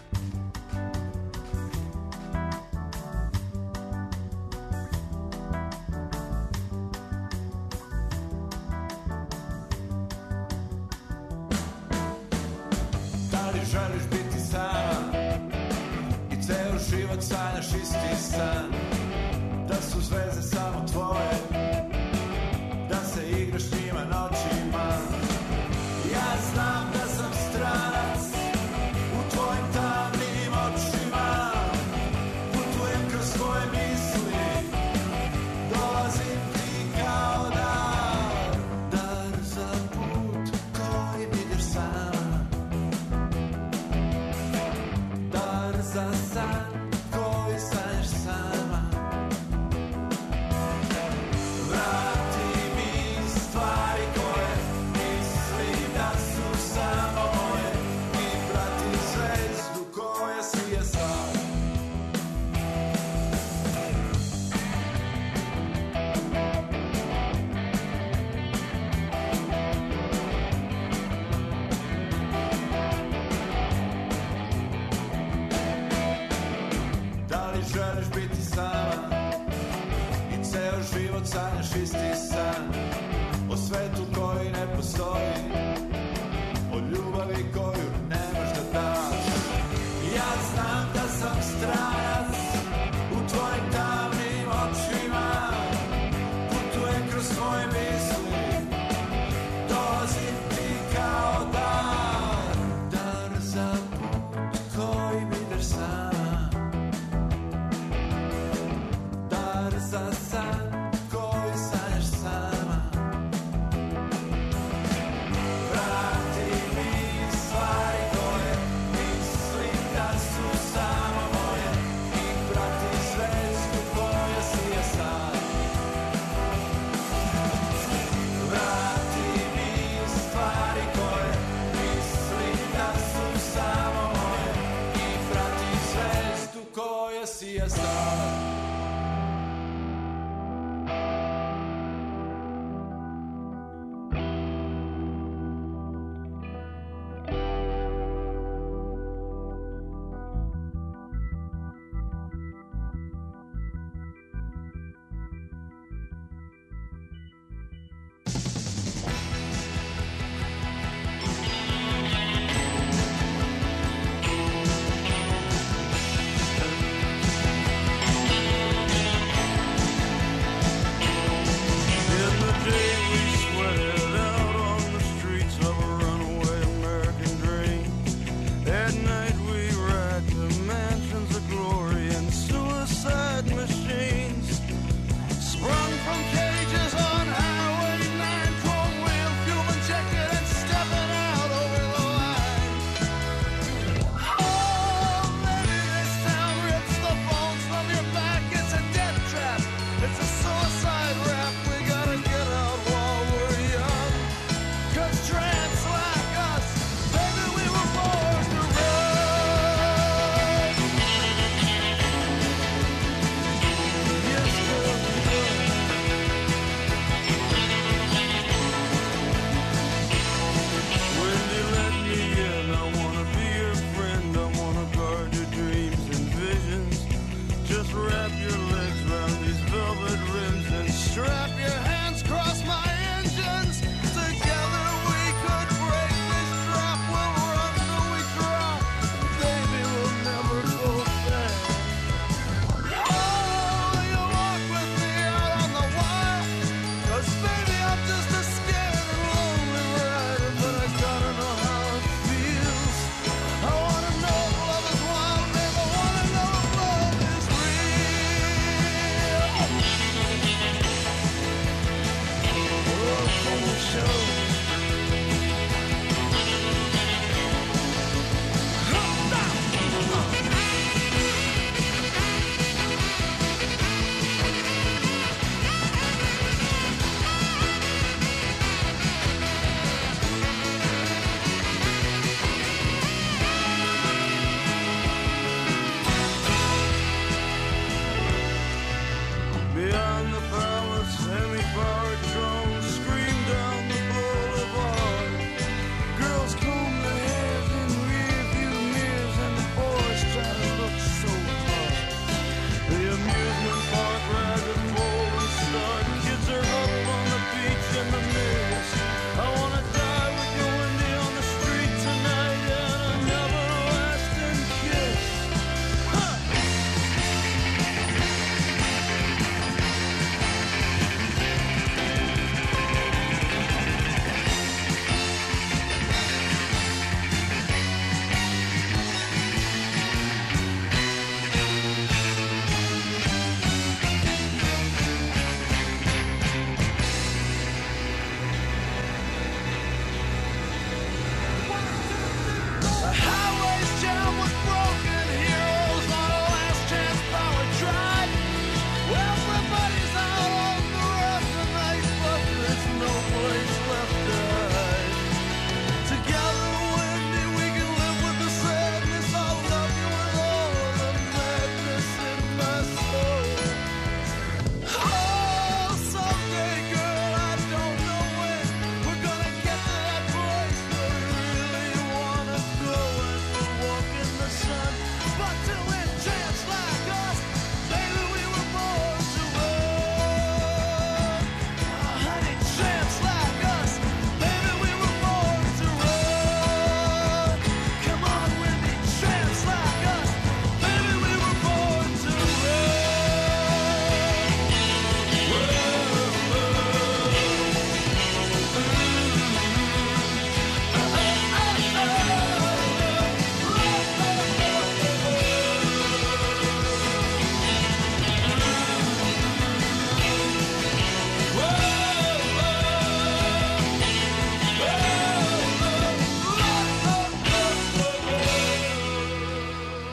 Želiš biti sama i ceo život sanjaš isti san, da su zvezde samo tvoje, da se igraš njima noćima. Ja znam da sam stranac u tvojim tamnim očima, putujem kroz tvoje misli, dolazim ti kao dar, dar za put koji ideš sama. Za san koji sanjaš sama. Vrati mi stvari koje mislim da su samo moje i prati zvezdu koja sije sad. Želiš biti sama i ceo život sanjaš isti san, o svetu koji ne postoji, o ljubavi koju nemaš da daš. Ja znam da sam stranac u tvojim tamnim očima, putujem kroz tvoje misli, dolazim ti kao dar, dar za put kojim ideš sam. Za san koji sanjaš sama. Vrati mi stvari koje mislim da su samo moje i prati zvezdu koja sije sad. Vrati mi stvari koje mislim da su samo moje i prati zvezdu koja sije sad.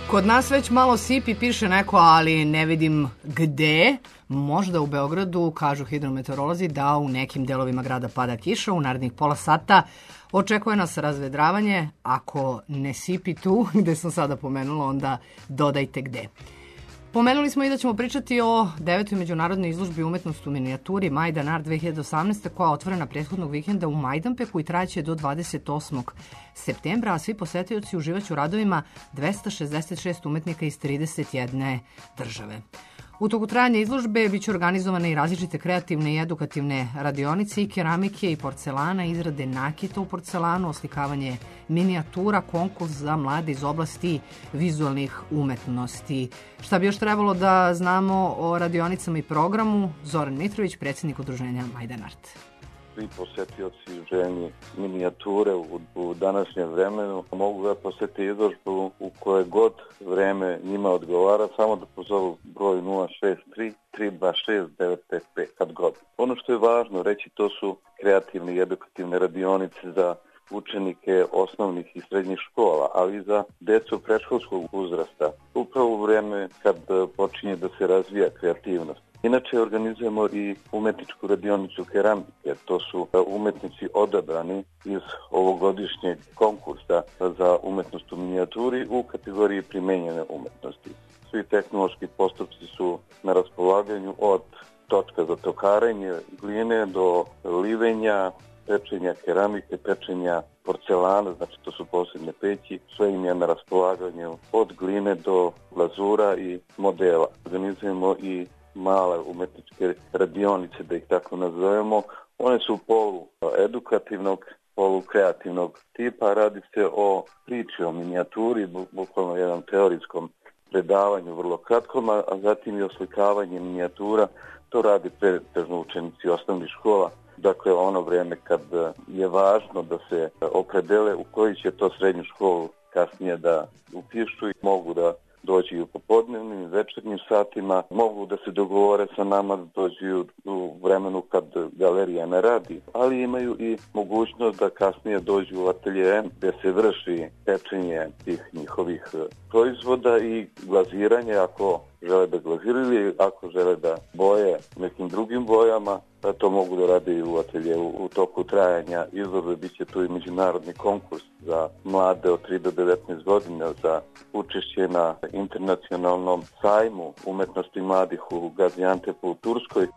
Kod nas već malo sipi, piše neko, ali ne vidim gde. Možda u Beogradu, kažu hidrometeorolozi, da u nekim delovima grada pada kiša. U narednih pola sata očekuje nas razvedravanje. Ako ne sipi tu, gde sam sada pomenula, onda dodajte gde. Pomenuli smo i da ćemo pričati o devetoj međunarodnoj izložbi umetnosti u minijaturi Majdan Art dve hiljade osamnaeste koja je otvorena prethodnog vikenda u Majdanpeku i trajaće do dvadeset osmog septembra, a svi posetioci uživaće u radovima dvesta šezdeset šest umetnika iz trideset jedne države. U toku trajanja izložbe biće organizovane i različite kreativne i edukativne radionice i keramike i porcelana, izrade nakita u porcelanu, oslikavanje minijatura, konkurs za mlade iz oblasti vizualnih umetnosti. Šta bi još trebalo da znamo o radionicama i programu? Zoran Mitrović, predsjednik udruženja Majdan Art. Svi posetioci željni minijature u, u današnjem vremenu mogu da posjeti izložbu u koje god vreme njima odgovara, samo da pozovu broj nula šest tri tri dva šest devet pet pet kad god. Ono što je važno reći, to su kreativne i edukativne radionice za učenike osnovnih i srednjih škola, ali i za decu predškolskog uzrasta, upravo u vreme kad počinje da se razvija kreativnost. Inače organizujemo i umetničku radionicu keramike. To su umetnici odabrani iz ovogodišnjeg konkursa za umetnost u minijaturi u kategoriji primenjene umetnosti. Svi tehnološki postupci su na raspolaganju, od točka za tokarenje gline do livenja, pečenja keramike, pečenja porcelana, znači to su posebne peći, sve im je na raspolaganju od gline do glazura i modela. Organizujemo i male umetničke radionice, da ih tako nazovemo. One su polu edukativnog, polu kreativnog tipa. Radi se o priči, o minijaturi, bukvalno jednom teorijskom predavanju, vrlo kratkom, a zatim i oslikavanje minijatura. To radi pretežno učenici osnovnih škola. Dakle, ono vreme kad je važno da se opredele u koji će to srednju školu kasnije da upišu i mogu da dođu u popodnevnim i večernjim satima, mogu da se dogovore sa nama da dođu u vremenu kad galerija ne radi, ali imaju i mogućnost da kasnije dođu u atelje gdje se vrši pečenje tih njihovih proizvoda i glaziranje ako žele da glaziraju ili ako žele da boje nekim drugim bojama, to mogu da rade i u ateljevu. U toku trajanja izložbe bit će tu i međunarodni konkurs za mlade od tri do devetnaest godina za učešće na internacionalnom sajmu umetnosti mladih u Gaziantepu u Turskoj.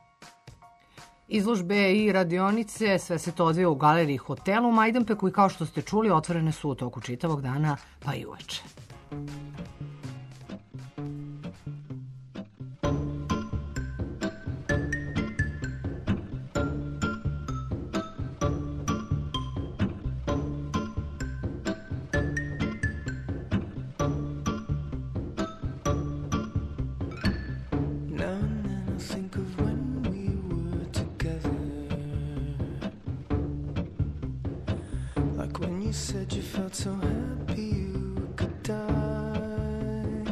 Izložbe i radionice, sve se to odvija u galeriji hotelu u Majdanpeku i kao što ste čuli, otvorene su u toku čitavog dana pa i uveče. You said you felt so happy you could die.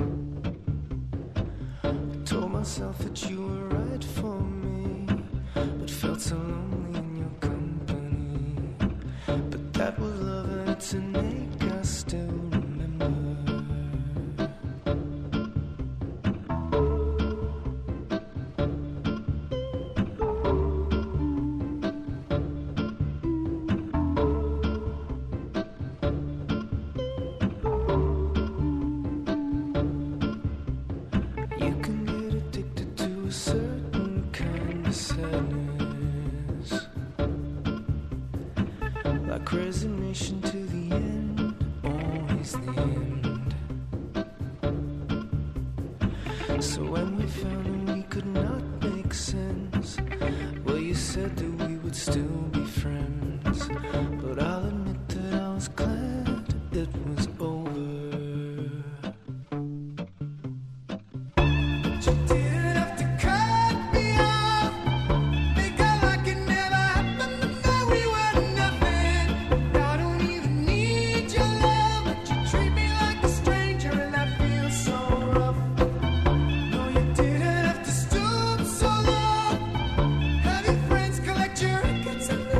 I told myself that you were right for me, but felt so lonely in your company. But that was love and it's an ache I still remember. Resignation to the end, always the end. So when we found that we could not make sense, well, you said that we would still be friends. But I'll admit that I was glad it was over. It's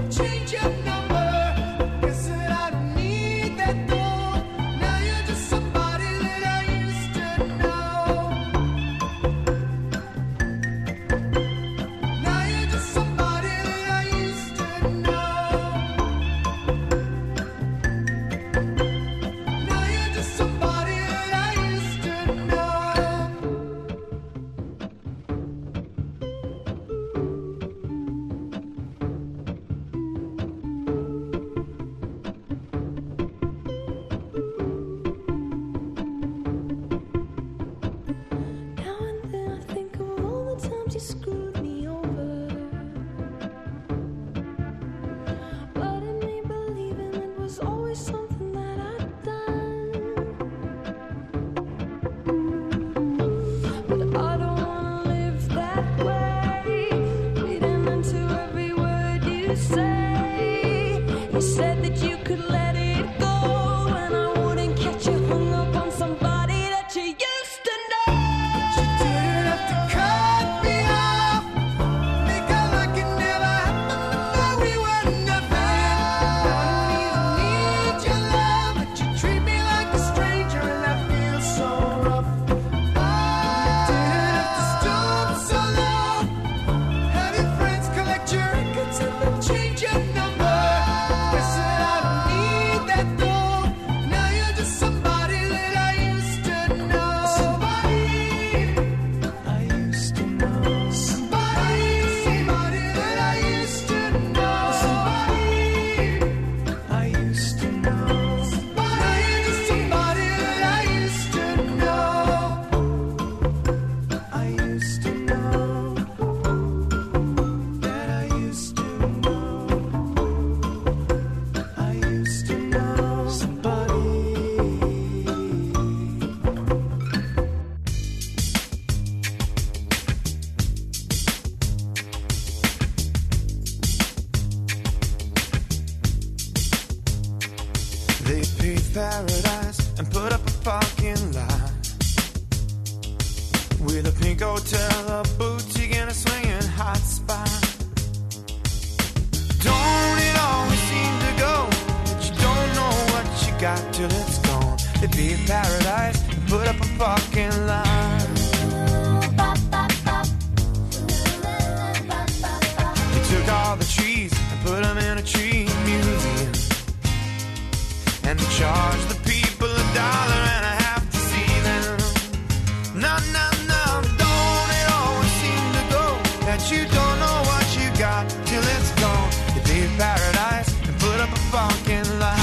paradise and put up a parking lot with a pink hotel, a boutique, and a swinging hot spot. Don't it always seem to go that you don't know what you got till it's gone? It'd be a paradise and put up a parking lot. They took all the trees and put them in a tree museum, and they charged the people a dollar and a half to see them. No, no, no, don't it always seem to go that you don't know what you got till it's gone? It'd be a paradise and put up a parking lot.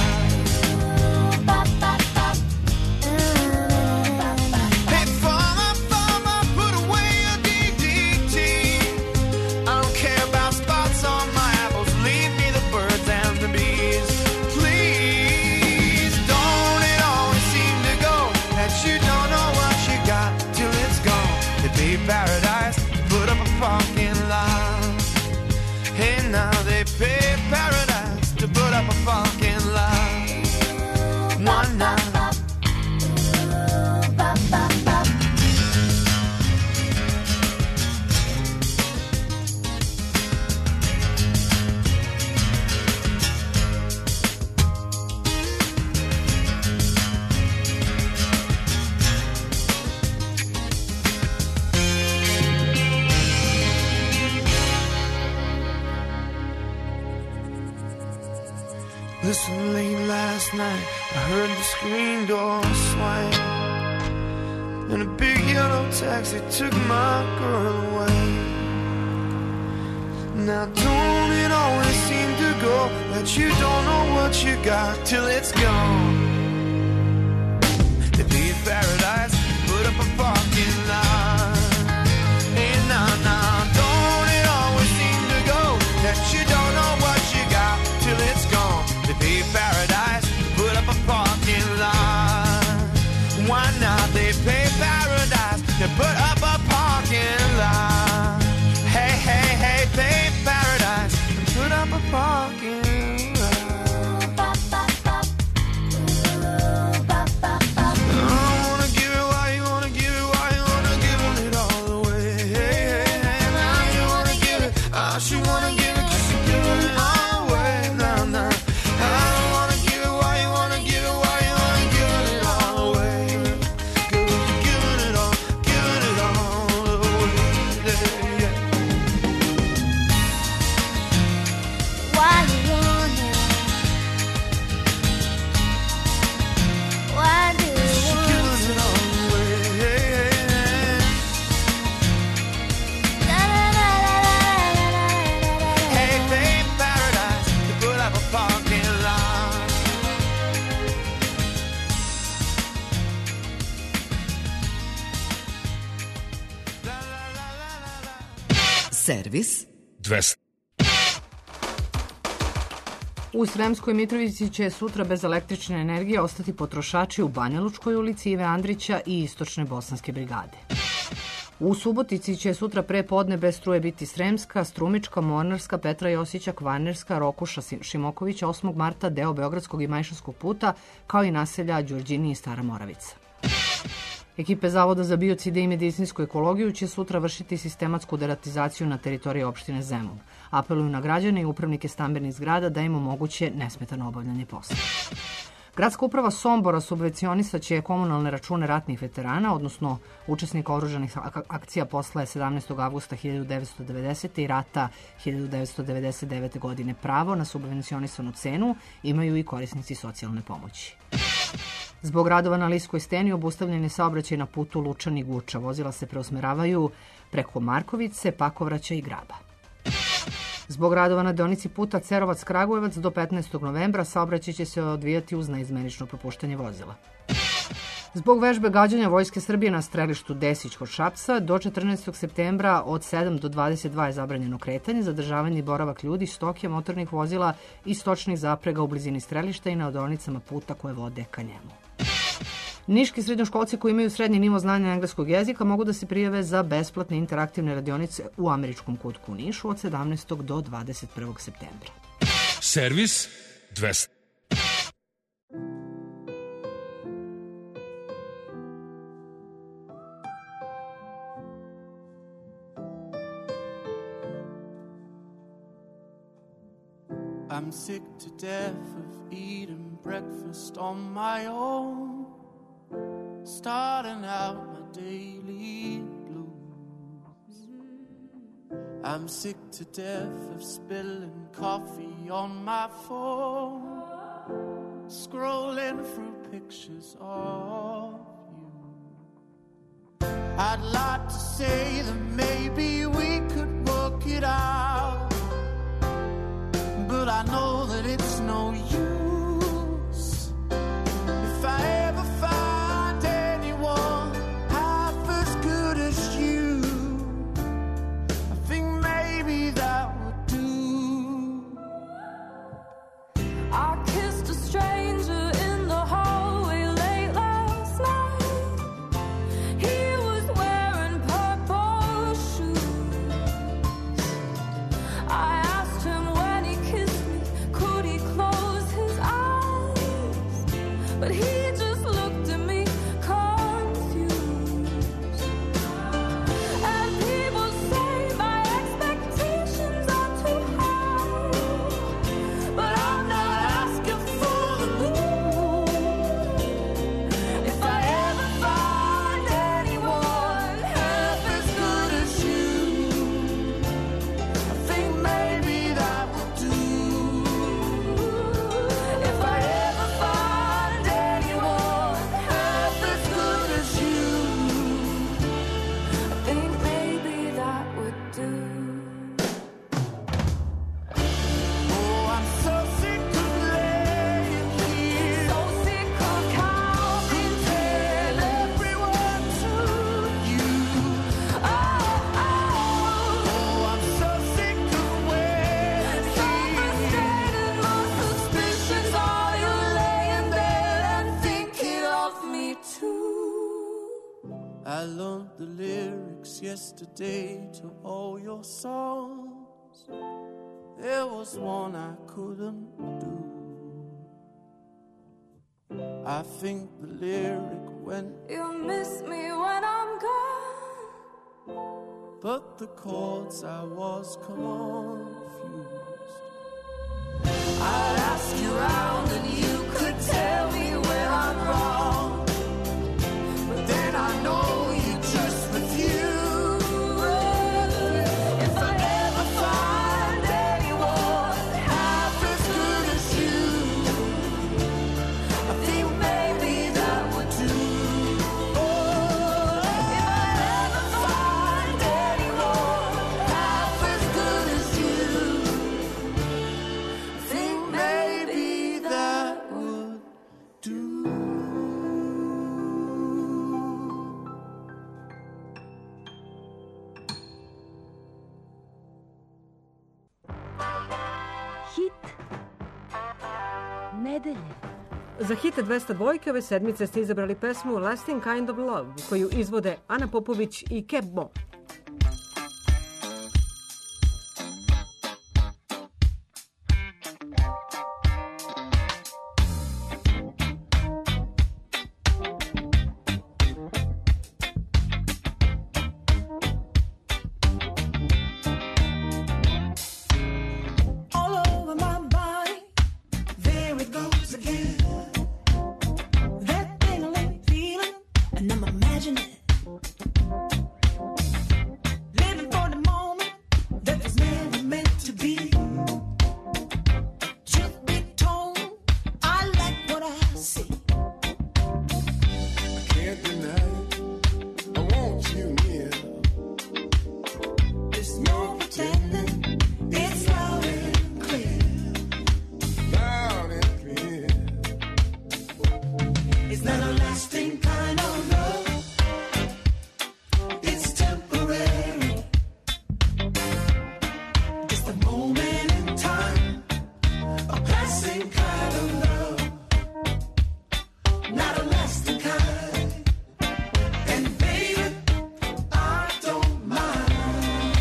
Hey, farmer, farmer, put away your D D T. I don't care about spots on my apples, leave me the birds and the bees. Please, don't it always seem to go that you don't know what you got till it's gone? It'd be paradise, put up a parking lot. Hey, now they pay paradise to put up a parking lot. One night. Listen, late last night I heard the screen door swing, and a big yellow taxi took my girl away. Now don't it always seem to go that you don't know what you got till it's gone? It'd be paradise, put up a parking lot. Hey, nah, nah, don't it always seem to go that you don't know what you got till it's gone? It'd be paradise, put up a parking lot. Why not? They pay paradise to put up a parking lot. Hey, hey, hey, pay paradise and put up a parking lot. I wanna give it why you wanna give it why you wanna give it all away. Hey, hey, hey, now you wanna give it. I should wanna give it 'cause you're giving it all away. Nah, nah. I don't wanna give it why you wanna give it why you wanna give it all away. 'Cause you're giving it all, giving it all away. Yeah, yeah. Why you want it? Why do you You're giving it all away. La, la, la, la, la, la, la, la, la. Hey, pay paradise to put up a parking lot. Servis dvesta. U Sremskoj Mitrovici će sutra bez električne energije ostati potrošači u Banjalučkoj ulici Ive Andrića i Istočne Bosanske brigade. U Subotici će sutra pre podne bez struje biti Sremska, Strumička, Mornarska, Petra Josića, Kvarnerska, Rokuša, Šimokovića, osmog marta, deo Beogradskog i Majšanskog puta, kao i naselja Đurđini i Stara Moravica. Ekipe Zavoda za biocide i medicinsku ekologiju će sutra vršiti sistematsku deratizaciju na teritoriji opštine Zemun. Apeluju na građane i upravnike stambenih zgrada da im omoguće nesmetano obavljanje posla. Gradska uprava Sombora subvencionisaće komunalne račune ratnih veterana, odnosno učesnika oružanih akcija posle sedamnaestog avgusta hiljadu devetsto devedesete. i rata hiljadu devetsto devedeset devete. godine. Pravo na subvencionisanu cenu imaju i korisnici socijalne pomoći. Zbog radova na Liskoj steni obustavljen je saobraćaj na putu Lučani Guča. Vozila se preusmeravaju preko Markovice, Pakovraća i Graba. Zbog radova na deonici puta Cerovac-Kragujevac do petnaestog novembra saobraćaj će se odvijati uz naizmenično propuštanje vozila. Zbog vežbe gađanja Vojske Srbije na strelištu Desić kod Šapca do četrnaestog septembra od sedam do dvadeset dva je zabranjeno kretanje, zadržavanje i boravak ljudi, stoke, motornih vozila i stočnih zaprega u blizini strelišta i na deonicama puta koje vode ka njemu. Niški srednjoškolci koji imaju srednji nivo znanja engleskog jezika mogu da se prijave za besplatne interaktivne radionice u Američkom kutku u Nišu od sedamnaestog do dvadeset prvog septembra. Servis dvesta. I'm sick to death of eating breakfast on my own, starting out my daily blues. I'm sick to death of spilling coffee on my phone, scrolling through pictures of you. I'd like to say that maybe we could work it out, but I know that it's no use. If I ever find anyone half as good as you, I think maybe that would do. I kissed a stranger in the hallway late last night. He was wearing purple shoes. I asked him when he kissed me, could he close his eyes? But he just looked at me confused. And people say my expectations are too high, but I'm not asking for the moon. If I ever find anyone half as good as you, I think maybe that would do. If I ever find anyone half as good as you, I think maybe that would do. Oh, I'm so sick of laying here, So sick of counting tell everyone to you. Oh, oh, Oh, I'm so sick of waiting so here. frustrated, my suspicions are you laying there and thinking of me too. I learned the lyrics yesterday to all your songs. There was one I couldn't do. I think the lyric went, You miss me when I'm gone. but the chords I was confused. I'd ask you round and you could tell me where I'm wrong, but then I know you just refuse. If I ever find anyone half as good as you, I think maybe that would do. Oh, if I ever find anyone half as good as you, I think maybe that would do. Hit nedelje. Za hit dvesta dva ove sedmice ste izabrali pesmu Lasting Kind of Love, koju izvode Ana Popović i Keb Mo. All over my body, there it goes again. That tingling feeling, and I'm imagining it. Living for the moment that was never meant to be. Truth be told, I like what I see. I can't deny it. I want you near. There's no pretending, it's loud and clear. Loud and clear. It's not a lasting kind of love. It's temporary. It's the moment in time. A passing kind of love. Not a lasting kind. And baby, I don't mind.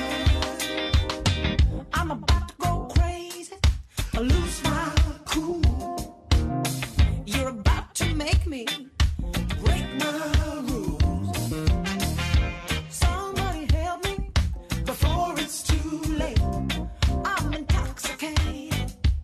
I'm about to go crazy. I lose my cool. You're about to make me break my rules. Somebody help me before it's too late. I'm intoxicated.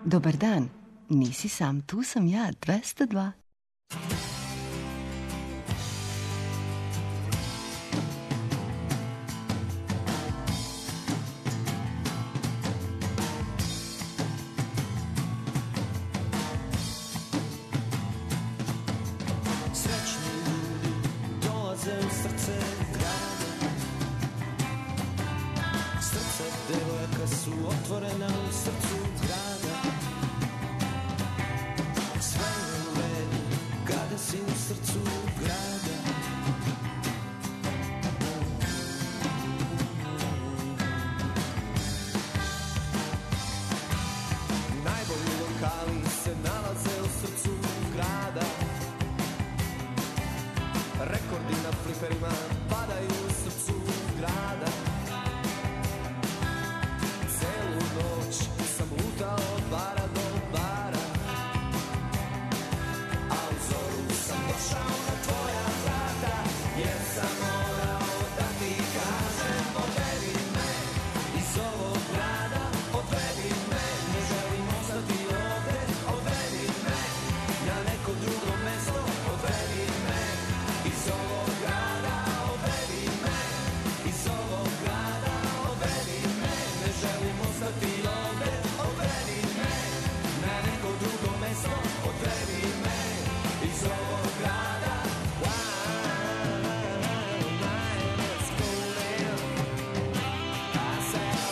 Dobar dan, nisi sam, tu sam ja, dvesta dva. Srećni ljudi dolaze u srce grada. Srce devojaka su otvorena u srcu grada. Sve je u redu kada si u srcu grada. Najbolji lokali se nalaze u srcu grada. Rekordi na fliperima padaju u srcu grada. Celu noć sam lutao od bara do bara, a u zoru sam došao na tvoja vrata, jer sam morao da ti kažem odvedi me iz ovog grada, odvedi me, ne želim ostati ovde, odvedi me na neko drugo mesto, odvedi me iz ovog grada, odvedi me iz ovog grada, odvedi me, ne želim ostati ovde, odvedi me na neko drugo mesto, odvedi me iz ovog grada. Let's go live. I said,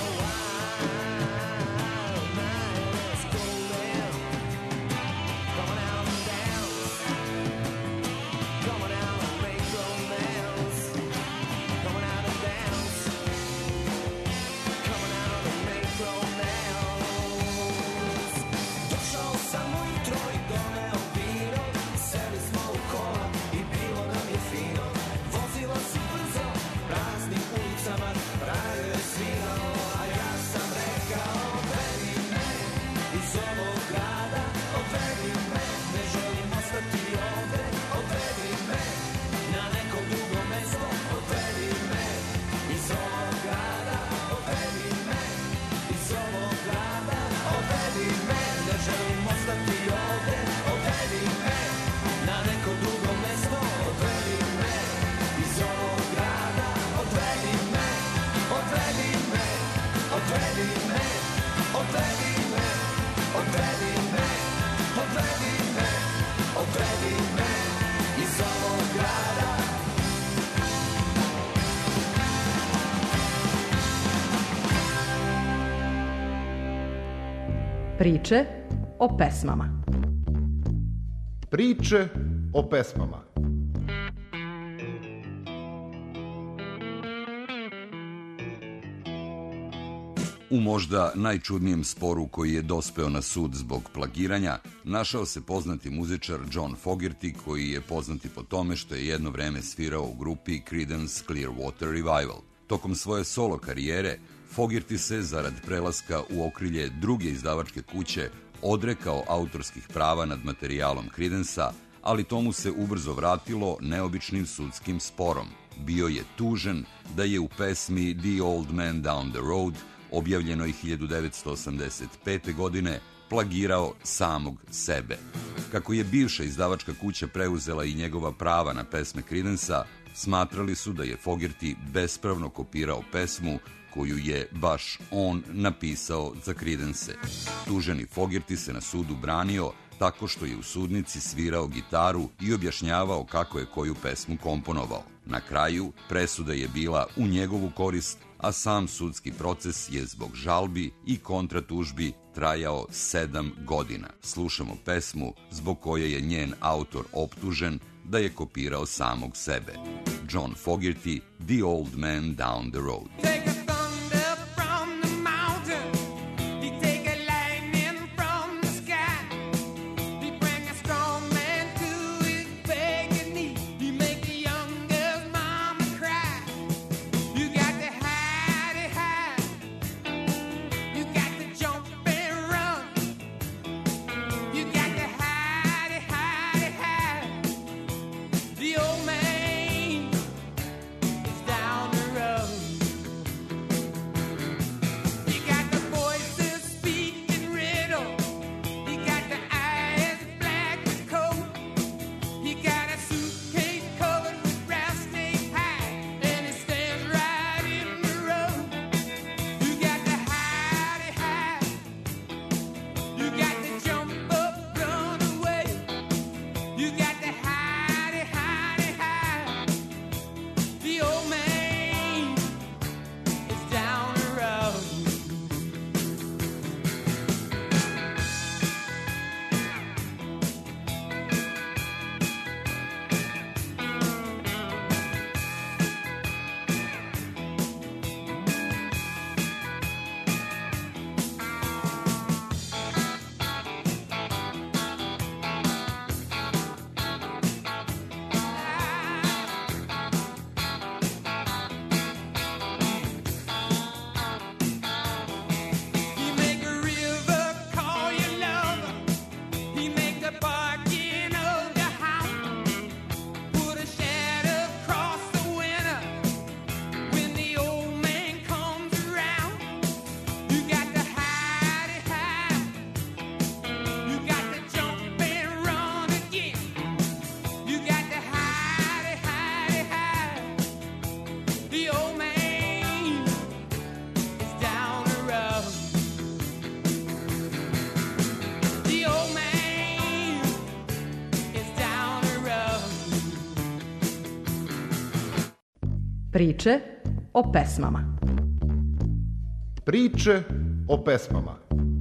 let's go live. Come on out and dance. Come on out and make romance. Come on out and dance. Come on out and make romance. Došao sam ujutro i doneo vino, seli smo u kola i bilo nam je fino. Vozilo se brzo, praznim ulicama, radio je svirao, a ja sam rekao odvedi me iz ovog grada, odvedi me, ne želim ostati ovde, odvedi me na neko drugo mesto, odvedi me iz ovog grada, odvedi me iz ovog grada, odvedi me, ne želim ostati ovde, odvedi me na neko drugo mesto, odvedi me iz ovog grada, odvedi me, odvedi me, odvedi me, odvedi me, odvedi me, odvedi me, odvedi me iz ovog grada. Priče o pesmama. Priče o pesmama. U možda najčudnijem sporu koji je dospeo na sud zbog plagiranja, našao se poznati muzičar John Fogerty, koji je poznati po tome što je jedno vreme svirao u grupi Creedence Clearwater Revival. Tokom svoje solo karijere, Fogerty se, zarad prelaska u okrilje druge izdavačke kuće, odrekao autorskih prava nad materijalom Creedenca, ali tomu se ubrzo vratilo neobičnim sudskim sporom. Bio je tužen da je u pesmi The Old Man Down the Road, objavljenoj hiljadu devetsto osamdeset pete. godine, plagirao samog sebe. Kako je bivša izdavačka kuća preuzela i njegova prava na pesme Creedenca, smatrali su da je Fogerty bespravno kopirao pesmu koju je baš on napisao za Creedence. Tuženi Fogerty se na sudu branio tako što je u sudnici svirao gitaru i objašnjavao kako je koju pesmu komponovao. Na kraju, presuda je bila u njegovu korist, a sam sudski proces je zbog žalbi i kontratužbi trajao sedam godina. Slušamo pesmu zbog koje je njen autor optužen da je kopirao samog sebe. John Fogerty, The Old Man Down the Road. The old man is down the road. Priče o pesmama. Priče o pesmama.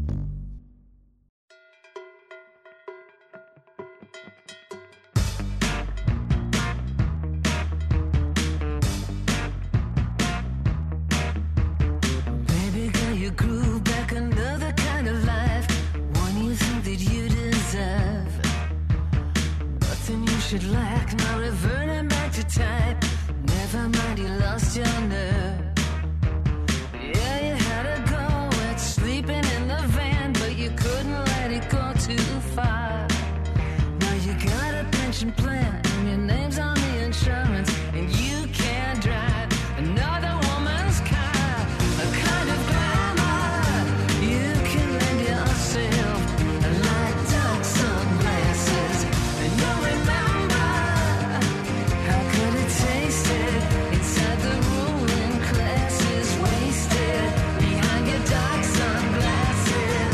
Baby girl, you grew back another kind of life, one you think that you deserve. Nothing you should lack, now reverting back to type. Never mind, you lost your nerve. Yeah, you had to go at sleeping in the van, but you couldn't let it go too far. Now you got a pension plan, and your name's on the insurance, and you can't drive another woman's car. A kind of glamour you can lend yourself, like dark sunglasses, and you'll remember how good it tasted inside the ruling classes, wasted behind your dark sunglasses.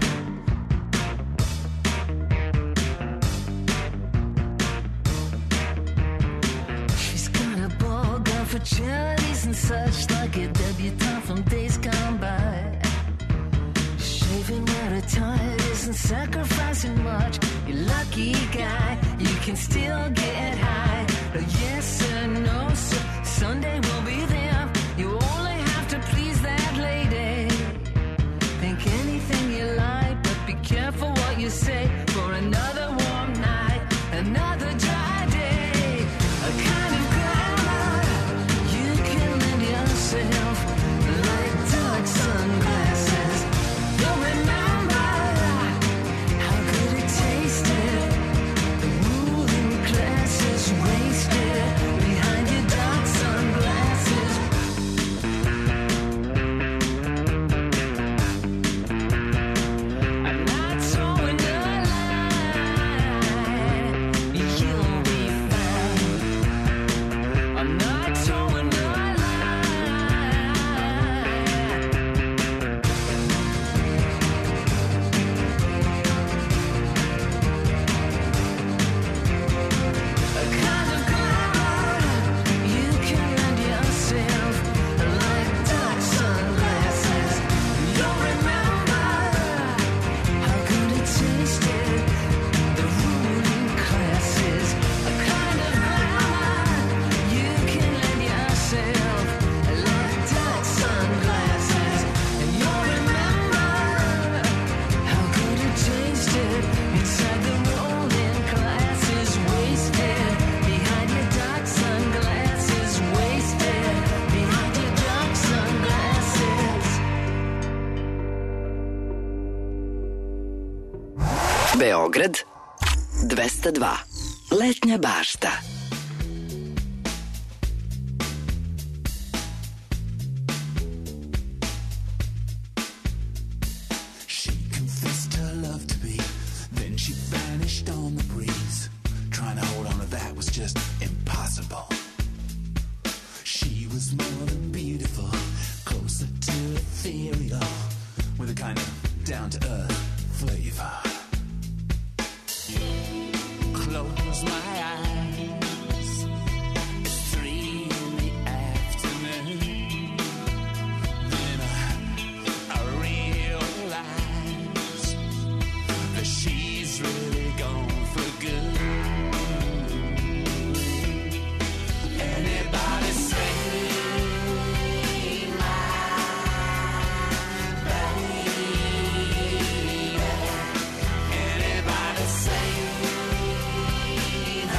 She's got a ball gown for charities and such, like a debutante from days gone by. Shaving out her tired isn't sacrificing much. You lucky guy, you can still get high. A yes or no, so Sunday will be there. You only have to please that lady. Think anything you like, but be careful what you say. For another warm night, another dry day, a kind of glamour you can lend yourself, like dark sunglasses. You'll remember how good it tasted. The ruling classes wasted behind your dark sunglasses. I'm not towing the line, you'll be fine. I'm not towing the a kind of glamour you can lend yourself, like dark sunglasses. You'll remember how good it tasted. The ruling classes, a kind of glamour you can lend yourself, like dark sunglasses. And you'll remember how good it tasted inside the ruling classes, wasted behind your dark sunglasses, wasted behind your dark sunglasses. Beograd dvesta dva. Letnja bašta. She confessed her love to me, then she vanished on the breeze. Trying to hold on to that was just impossible. She was more than beautiful, closer to ethereal, with a kind of down-to-earth flavor. Close my eyes, it's three in the afternoon. Then I, I realize that she's really gone for good. Anybody say my baby? Anybody say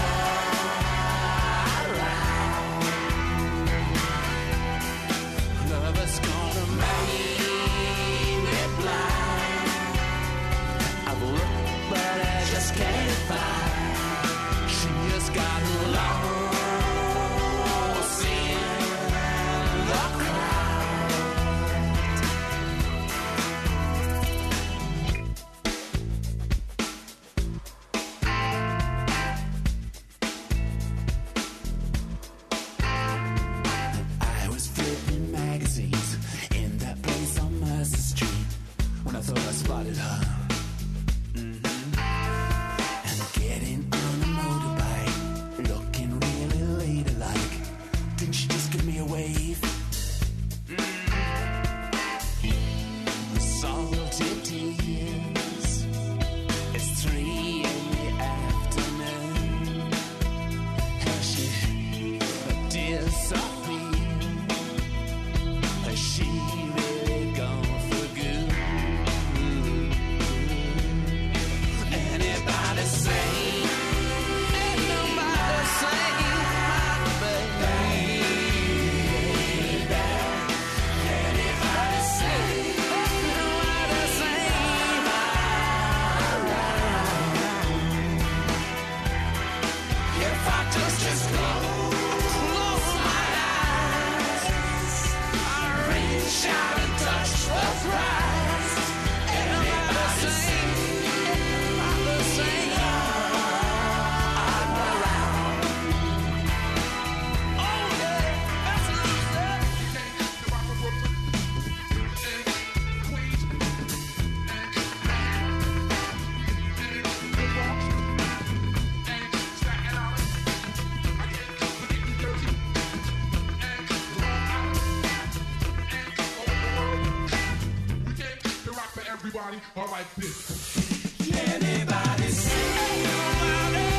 party, alright this. Anybody sing around it?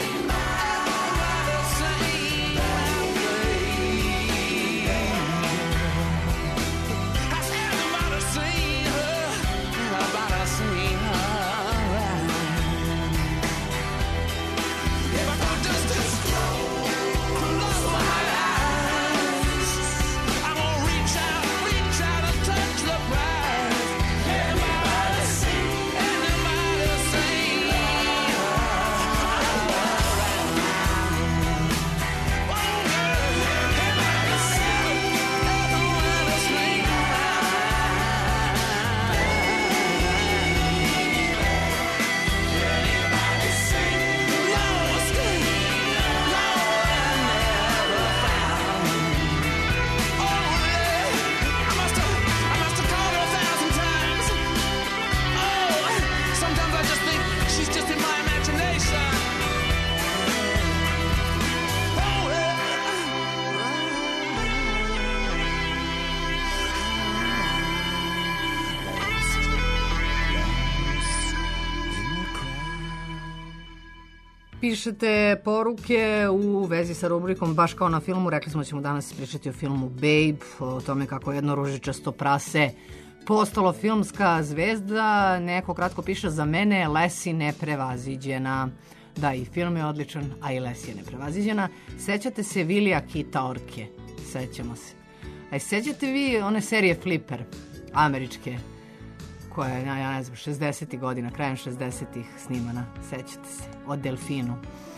Pišete poruke u vezi sa rubrikom Baš kao na filmu. Rekli smo da ćemo danas pričati o filmu Babe, o tome kako jedno ružičasto prase postalo filmska zvezda. Neko kratko piše, za mene je Lesi neprevaziđena. Da, i film je odličan, a i Lesi je neprevaziđena. Sećate se Vilija Kita Orke? Sećamo se. A i sećate vi one serije Flipper, američke, koja je, ja ne znam, šezdesetih godina, krajem šezdesetih snimana, sećate se, o delfinu.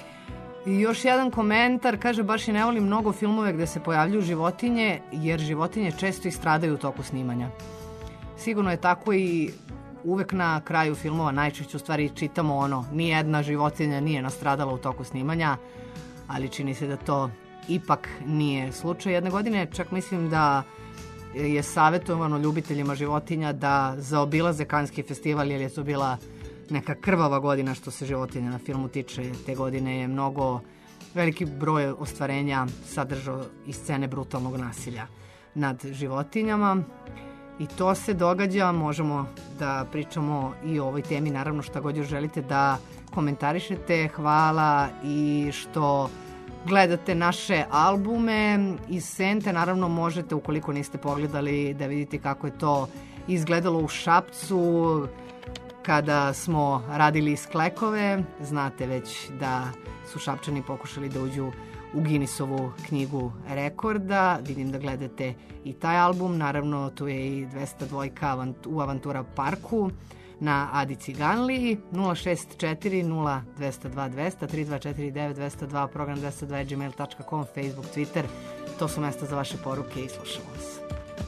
I još jedan komentar, kaže, baš i ne volim mnogo filmove gde se pojavljuju životinje, jer životinje često i stradaju u toku snimanja. Sigurno je tako i uvek na kraju filmova najčešće u stvari čitamo ono, nijedna životinja nije nastradala u toku snimanja, ali čini se da to ipak nije slučaj. Jedne godine čak mislim da je savjetovano ljubiteljima životinja da zaobilaze Kanski festival, jer je to bila neka krvava godina što se životinja na filmu tiče. Te godine je mnogo, veliki broj ostvarenja sadržao i scene brutalnog nasilja nad životinjama. I to se događa, možemo da pričamo i o ovoj temi, naravno šta god još želite da komentarišete. Hvala i što gledate naše albume iz Sente. Naravno možete, ukoliko niste pogledali, da vidite kako je to izgledalo u Šapcu kada smo radili sklekove. Znate već da su Šapčani pokušali da uđu u Guinnessovu knjigu rekorda. Vidim da gledate i taj album. Naravno tu je i dvesta dva u Avantura parku na Adi Ciganliji. Nula šest četiri nula dvesta dva dvesta tri dva četiri devet dvesta dva, program dvesta dva gmail tačka com, Facebook, Twitter. To su mesta za vaše poruke i slušamo vas.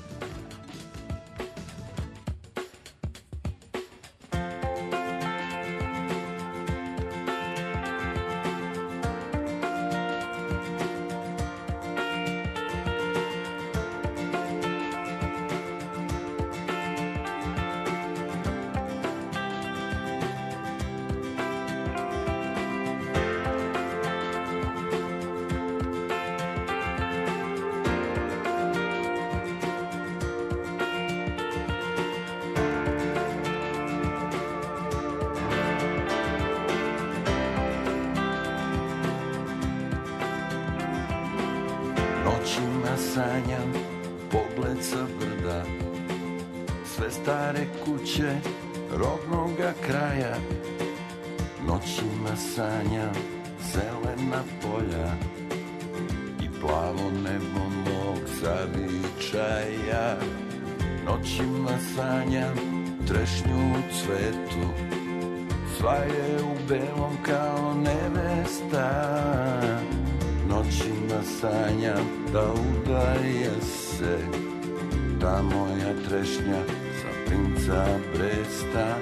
Noćima sanjam pogled sa brda, sve stare kuće rodnoga kraja. Noćima sanjam zelena polja i plavo nebo mog zavičaja. Noćima sanjam trešnju u cvetu, sva je u belom kao nevesta. Noćima sanjam da udaje se ta moja trešnja za princa Bresta.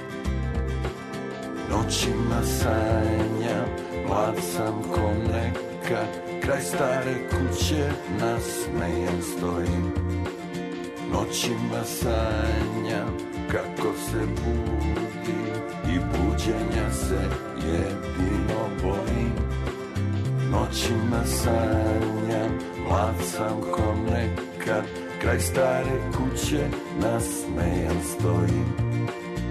Noćima sanjam, mlad sam ko nekad, kraj stare kuće nasmejan stojim. Noćima sanjam kako se budim i buđenja se jedino bojim. Noćima sanjam, mlad sam ko nekad, kraj stare kuće nasmejan stojim.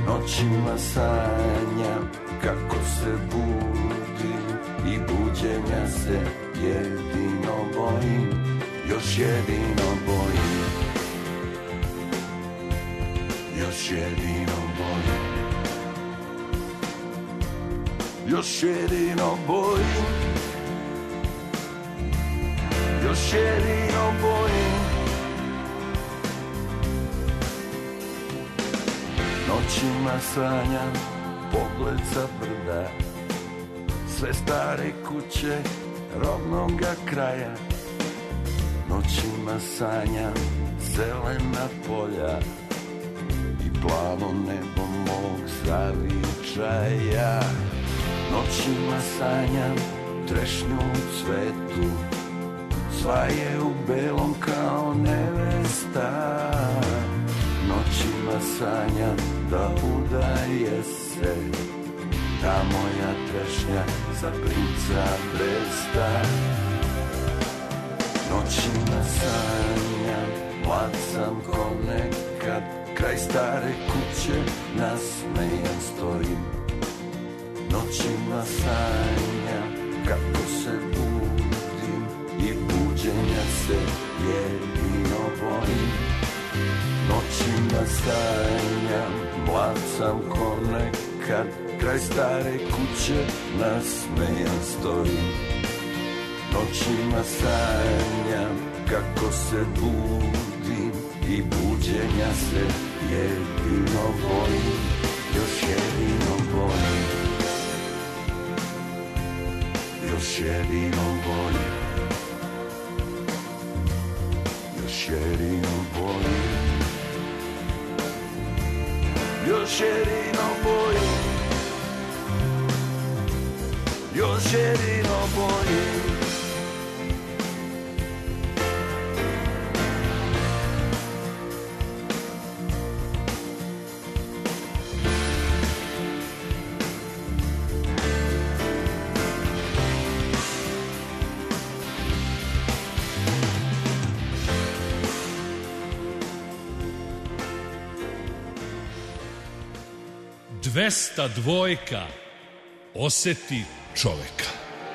Noćima sanjam kako se budim i buđenja se jedino bojim, još jedino bojim, još jedino bojim, još jedino bojim, još jedino bojim. Noćima sanjam pogled sa brda, sve stare kuće rovnoga kraja. Noćima sanjam zelena polja i plavo nebo mog zavičaja. Noćima sanjam trešnju u cvetu, sva je u belom kao nevesta. Noćima sanjam da udaje se ta moja trešnja za princa Bresta. Noćima sanjam, mlad sam ko nekad, kraj stare kuće nasmejan stojim. Noćima sanjam kako se budim i buđenja se jedino bojim. Noćima sanjam, mlad sam ko nekad, kraj stare kuće nasmejan stojim. Noćima sanjam kako se budim i buđenja se jedino bojim, još jedino bojim, još jedino bojim, još jedino bojim, još jedino bojim, još jedino bojim. dvesta dvojka oseti čoveka.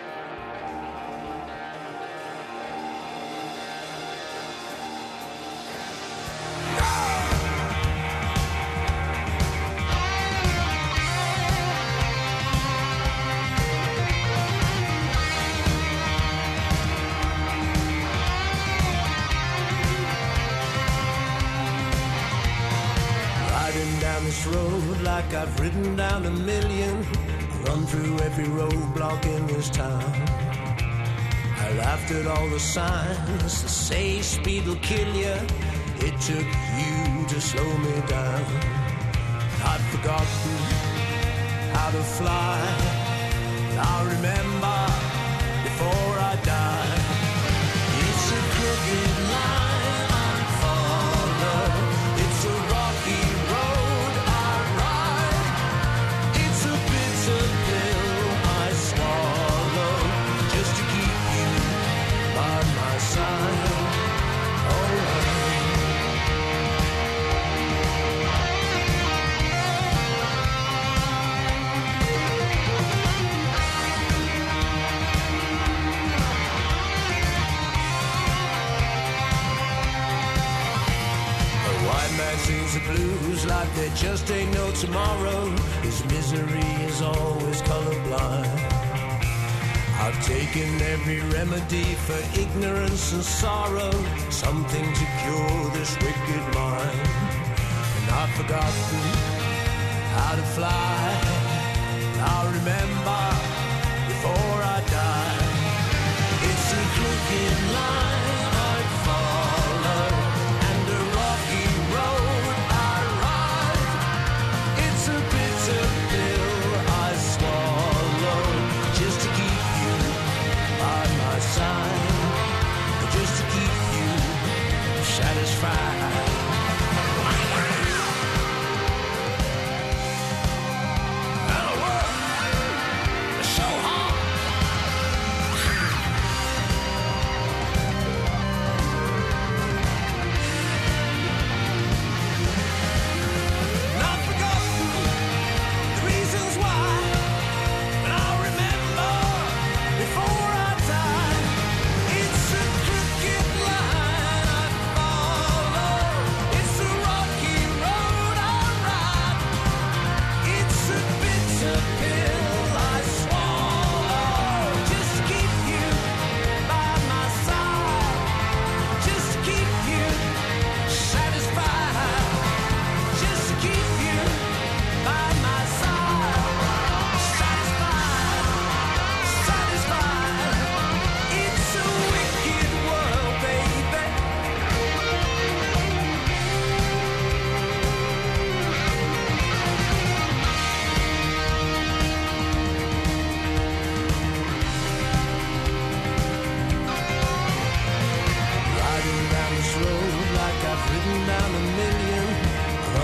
I've ridden down a million, run through every roadblock in this town. I laughed at all the signs that say speed will kill you. It took you to slow me down. I'd forgotten how to fly. I'll remember before I die. It's a crooked line I follow. It's a rocky road I ride. It's a bitter pill I swallow just to keep you by my side. Sings the blues like there just ain't no tomorrow. His misery is always colorblind. I've taken every remedy for ignorance and sorrow, something to cure this wicked mind. And I've forgotten how to fly. I'll remember before I die. It's a crooked line I follow and a rocky road I ride. It's a bitter pill I swallow just to keep you by my side, just to keep you satisfied.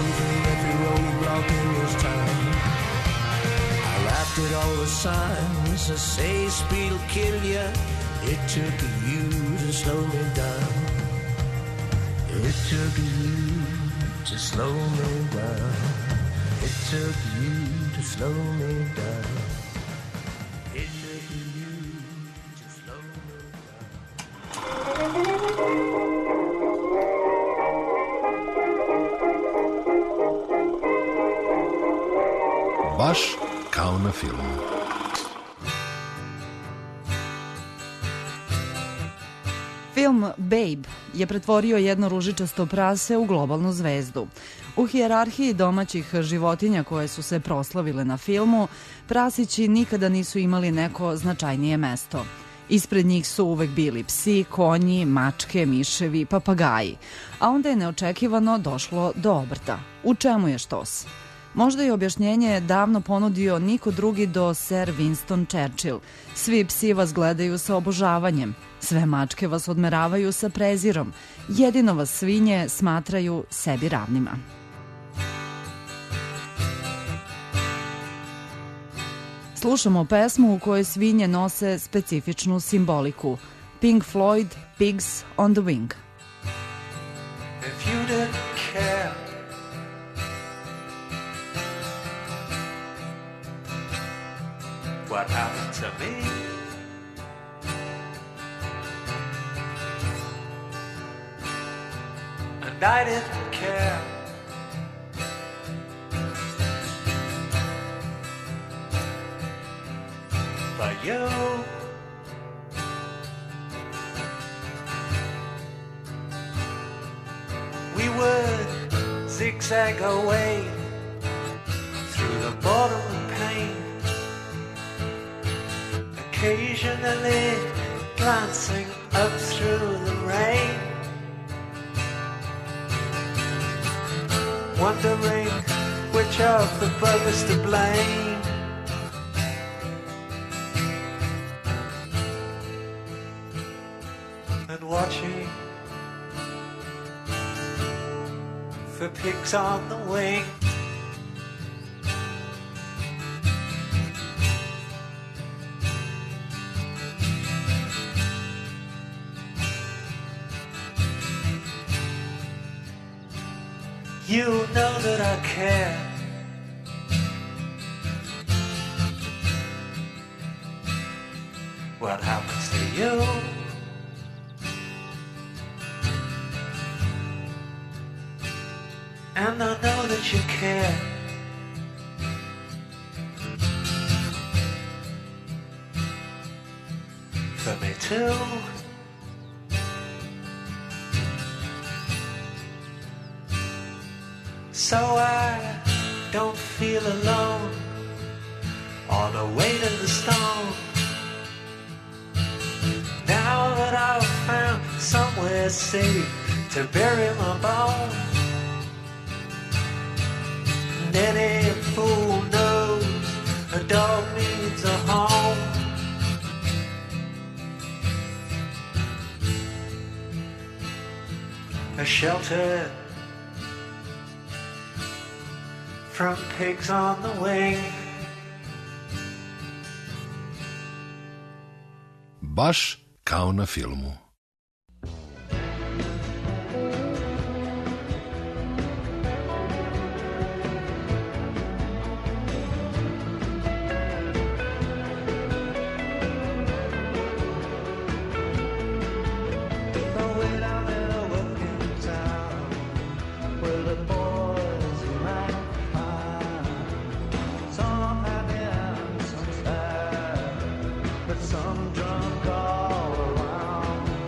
through every roadblock in this town. I laughed at all the signs that say speed'll kill ya. It took you to slow me down. It took you to slow me down. It took you to slow me down. It took you to slow me down. Baš kao na filmu. Film Babe je pretvorio jedno ružičasto prase u globalnu zvezdu. U hijerarhiji domaćih životinja koje su se proslavile na filmu, prasići nikada nisu imali neko značajnije mesto. Ispred njih su uvek bili psi, konji, mačke, miševi, papagaji. A onda je neočekivano došlo do obrta. U čemu je štos? Možda je objašnjenje davno ponudio niko drugi do Sir Winston Churchill. Svi psi vas gledaju sa obožavanjem. Sve mačke vas odmeravaju sa prezirom. Jedino vas svinje smatraju sebi ravnima. Slušamo pesmu u kojoj svinje nose specifičnu simboliku. Pink Floyd, Pigs on the Wing. If you didn't care, what happened to me? And I didn't care. But you, we would zigzag away through the bottom pain, occasionally glancing up through the rain, wondering which of the brothers to blame. And watching for pigs on the wing. You know that I care. What happens to you? And I know that you care. For me too. So I don't feel alone on the weight of the stone. Now that I've found somewhere safe to bury my bones, and any fool knows a dog needs a home. A shelter from pigs on the wing. Baš kao na filmu. Some drunk all around.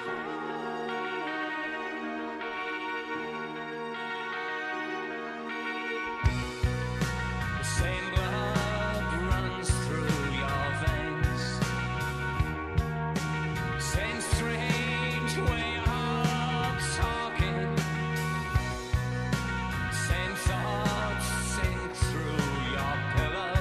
The same blood runs through your veins. Same strange way of talking. Same thoughts sink through your pillow.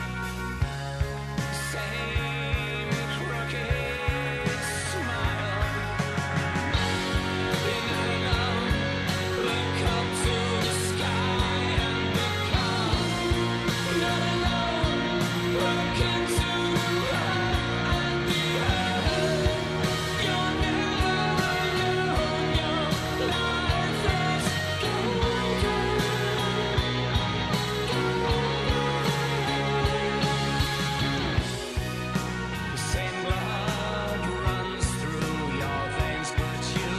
Same crooked smile. You're not alone. Look up to the sky and become not alone. Look into the light and be heard. You're never alone. Your life is the same blood runs through your veins, but you,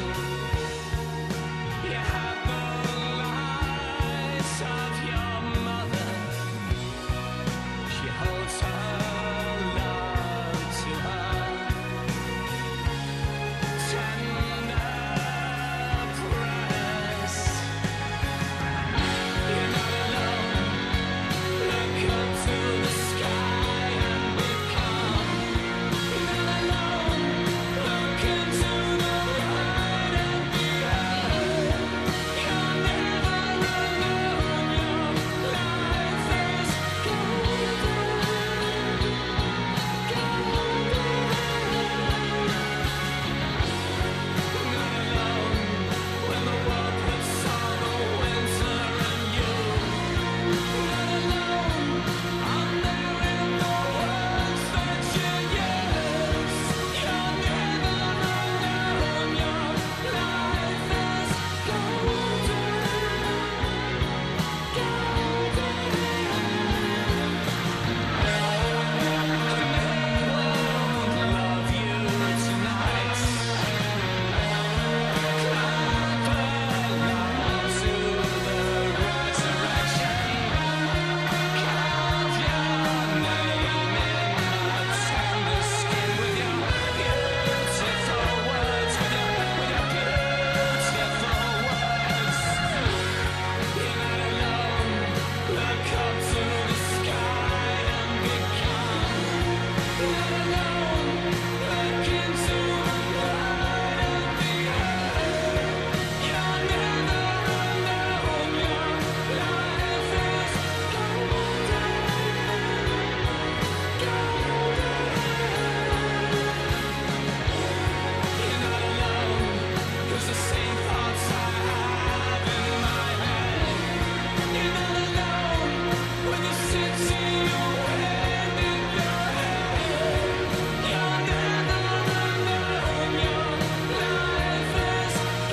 you have the lights of your mother. She holds her love to her tender press. You're not alone. Look up to the sky and become not alone. Look into the light and be heard. You're never alone. Your life is not alone. When the world puts all the winter in you. Not alone. I'm there in the words that you use. You're never alone. Your life is golden. Love you tonight. Clap along to the resurrection. Carve your name in the tender skin with your beautiful words, with your, with your beautiful words. You're not alone. Look up to the sky and become not alone. Look into the light and be heard. You're never alone. Your life is You're not alone. 'Cause the same thoughts I have in my head. You're not alone. When you sit to your hand in your head. You're never alone. Your life is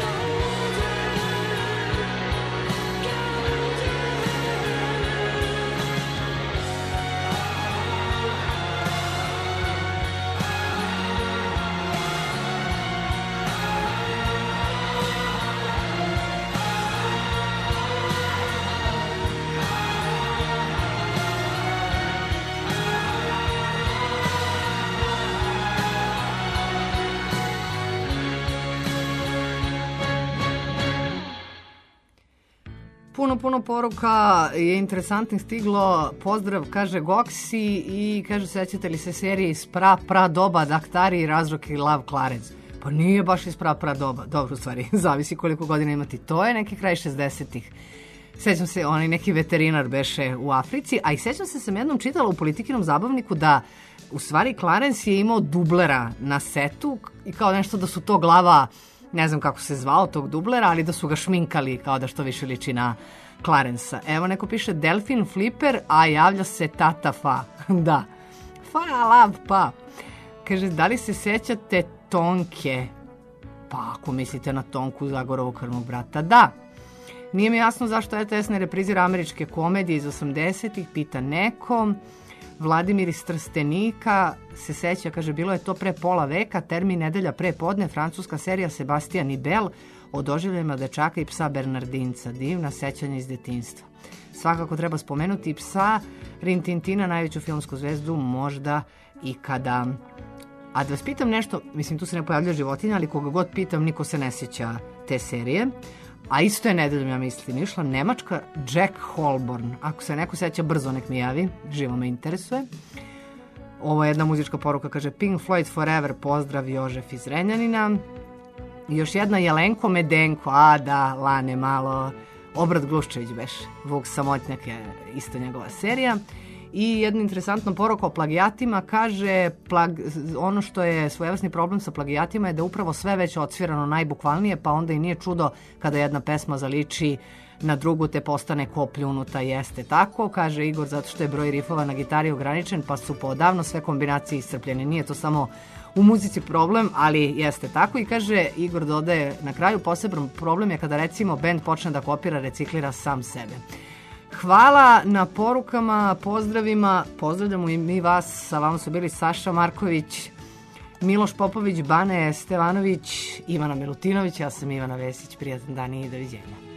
Puno, puno poruka je interesantnih stiglo. Pozdrav, kaže Goksi i kaže, sećate li se serije iz pra, pra doba Daktari i razroki Lav Clarence? Pa nije baš iz pra, pra doba. Dobro, u stvari, zavisi koliko godina imati. To je neki kraj šezdesetih. Sećam se, onaj neki veterinar beše u Africi, a i sećam se, sam jednom čitala u Politikinom zabavniku da u stvari Clarence je imao dublera na setu i kao nešto da su to glava, ne znam kako se zvao tog dublera, ali da su ga šminkali kao da što više liči na Clarence-a. Evo, neko piše Delfin Flipper, a javlja se Tata Fa. Da. Fa, lav, pa. Kaže, da li se sećate Tonke? Pa, ako mislite na Tonku Zagorovog krvnog brata, da. Nije mi jasno zašto R T S ne reprizira američke komedije iz osamdesetih, pita neko. Vladimir iz Trstenika se seća, kaže, bilo je to pre pola veka, termin nedelja pre podne, francuska serija Sebastian i Bel o doživljajima dečaka i psa Bernardinca. Divna sećanja iz detinjstva. Svakako treba spomenuti i psa Rintintina, najveću filmsku zvezdu možda ikada. A da vas pitam nešto, mislim tu se ne pojavlja životinja, ali koga god pitam niko se ne sjeća te serije. A isto je nedeljom, ja mislim, išla Nemačka Jack Holborn. Ako se neko sjeća, brzo nek mi javi, živo me interesuje. Ovo je jedna muzička poruka, kaže Pink Floyd Forever, pozdrav Jožef iz Renjanina. I još jedna Jelenko Medenko, a da, Lane malo, Obrad Gluščević beš, Vuk Samotnjak je isto njegova serija. I jedna interesantna poruka o plagijatima, kaže plag, ono što je svojevrsni problem sa plagijatima je da upravo sve već odsvirano najbukvalnije, pa onda i nije čudo kada jedna pesma zaliči na drugu te postane ko pljunuta, jeste tako, kaže Igor, zato što je broj rifova na gitari ograničen, pa su poodavno sve kombinacije iscrpljene. Nije to samo u muzici problem, ali jeste tako. I kaže, Igor dodaje na kraju, poseban problem je kada recimo bend počne da kopira, reciklira sam sebe. Hvala na porukama, pozdravima, pozdravljamo i mi vas, sa vama su bili Saša Marković, Miloš Popović, Bane Stevanović, Ivana Milutinović, ja sam Ivana Vesić, prijatan dan i doviđenja.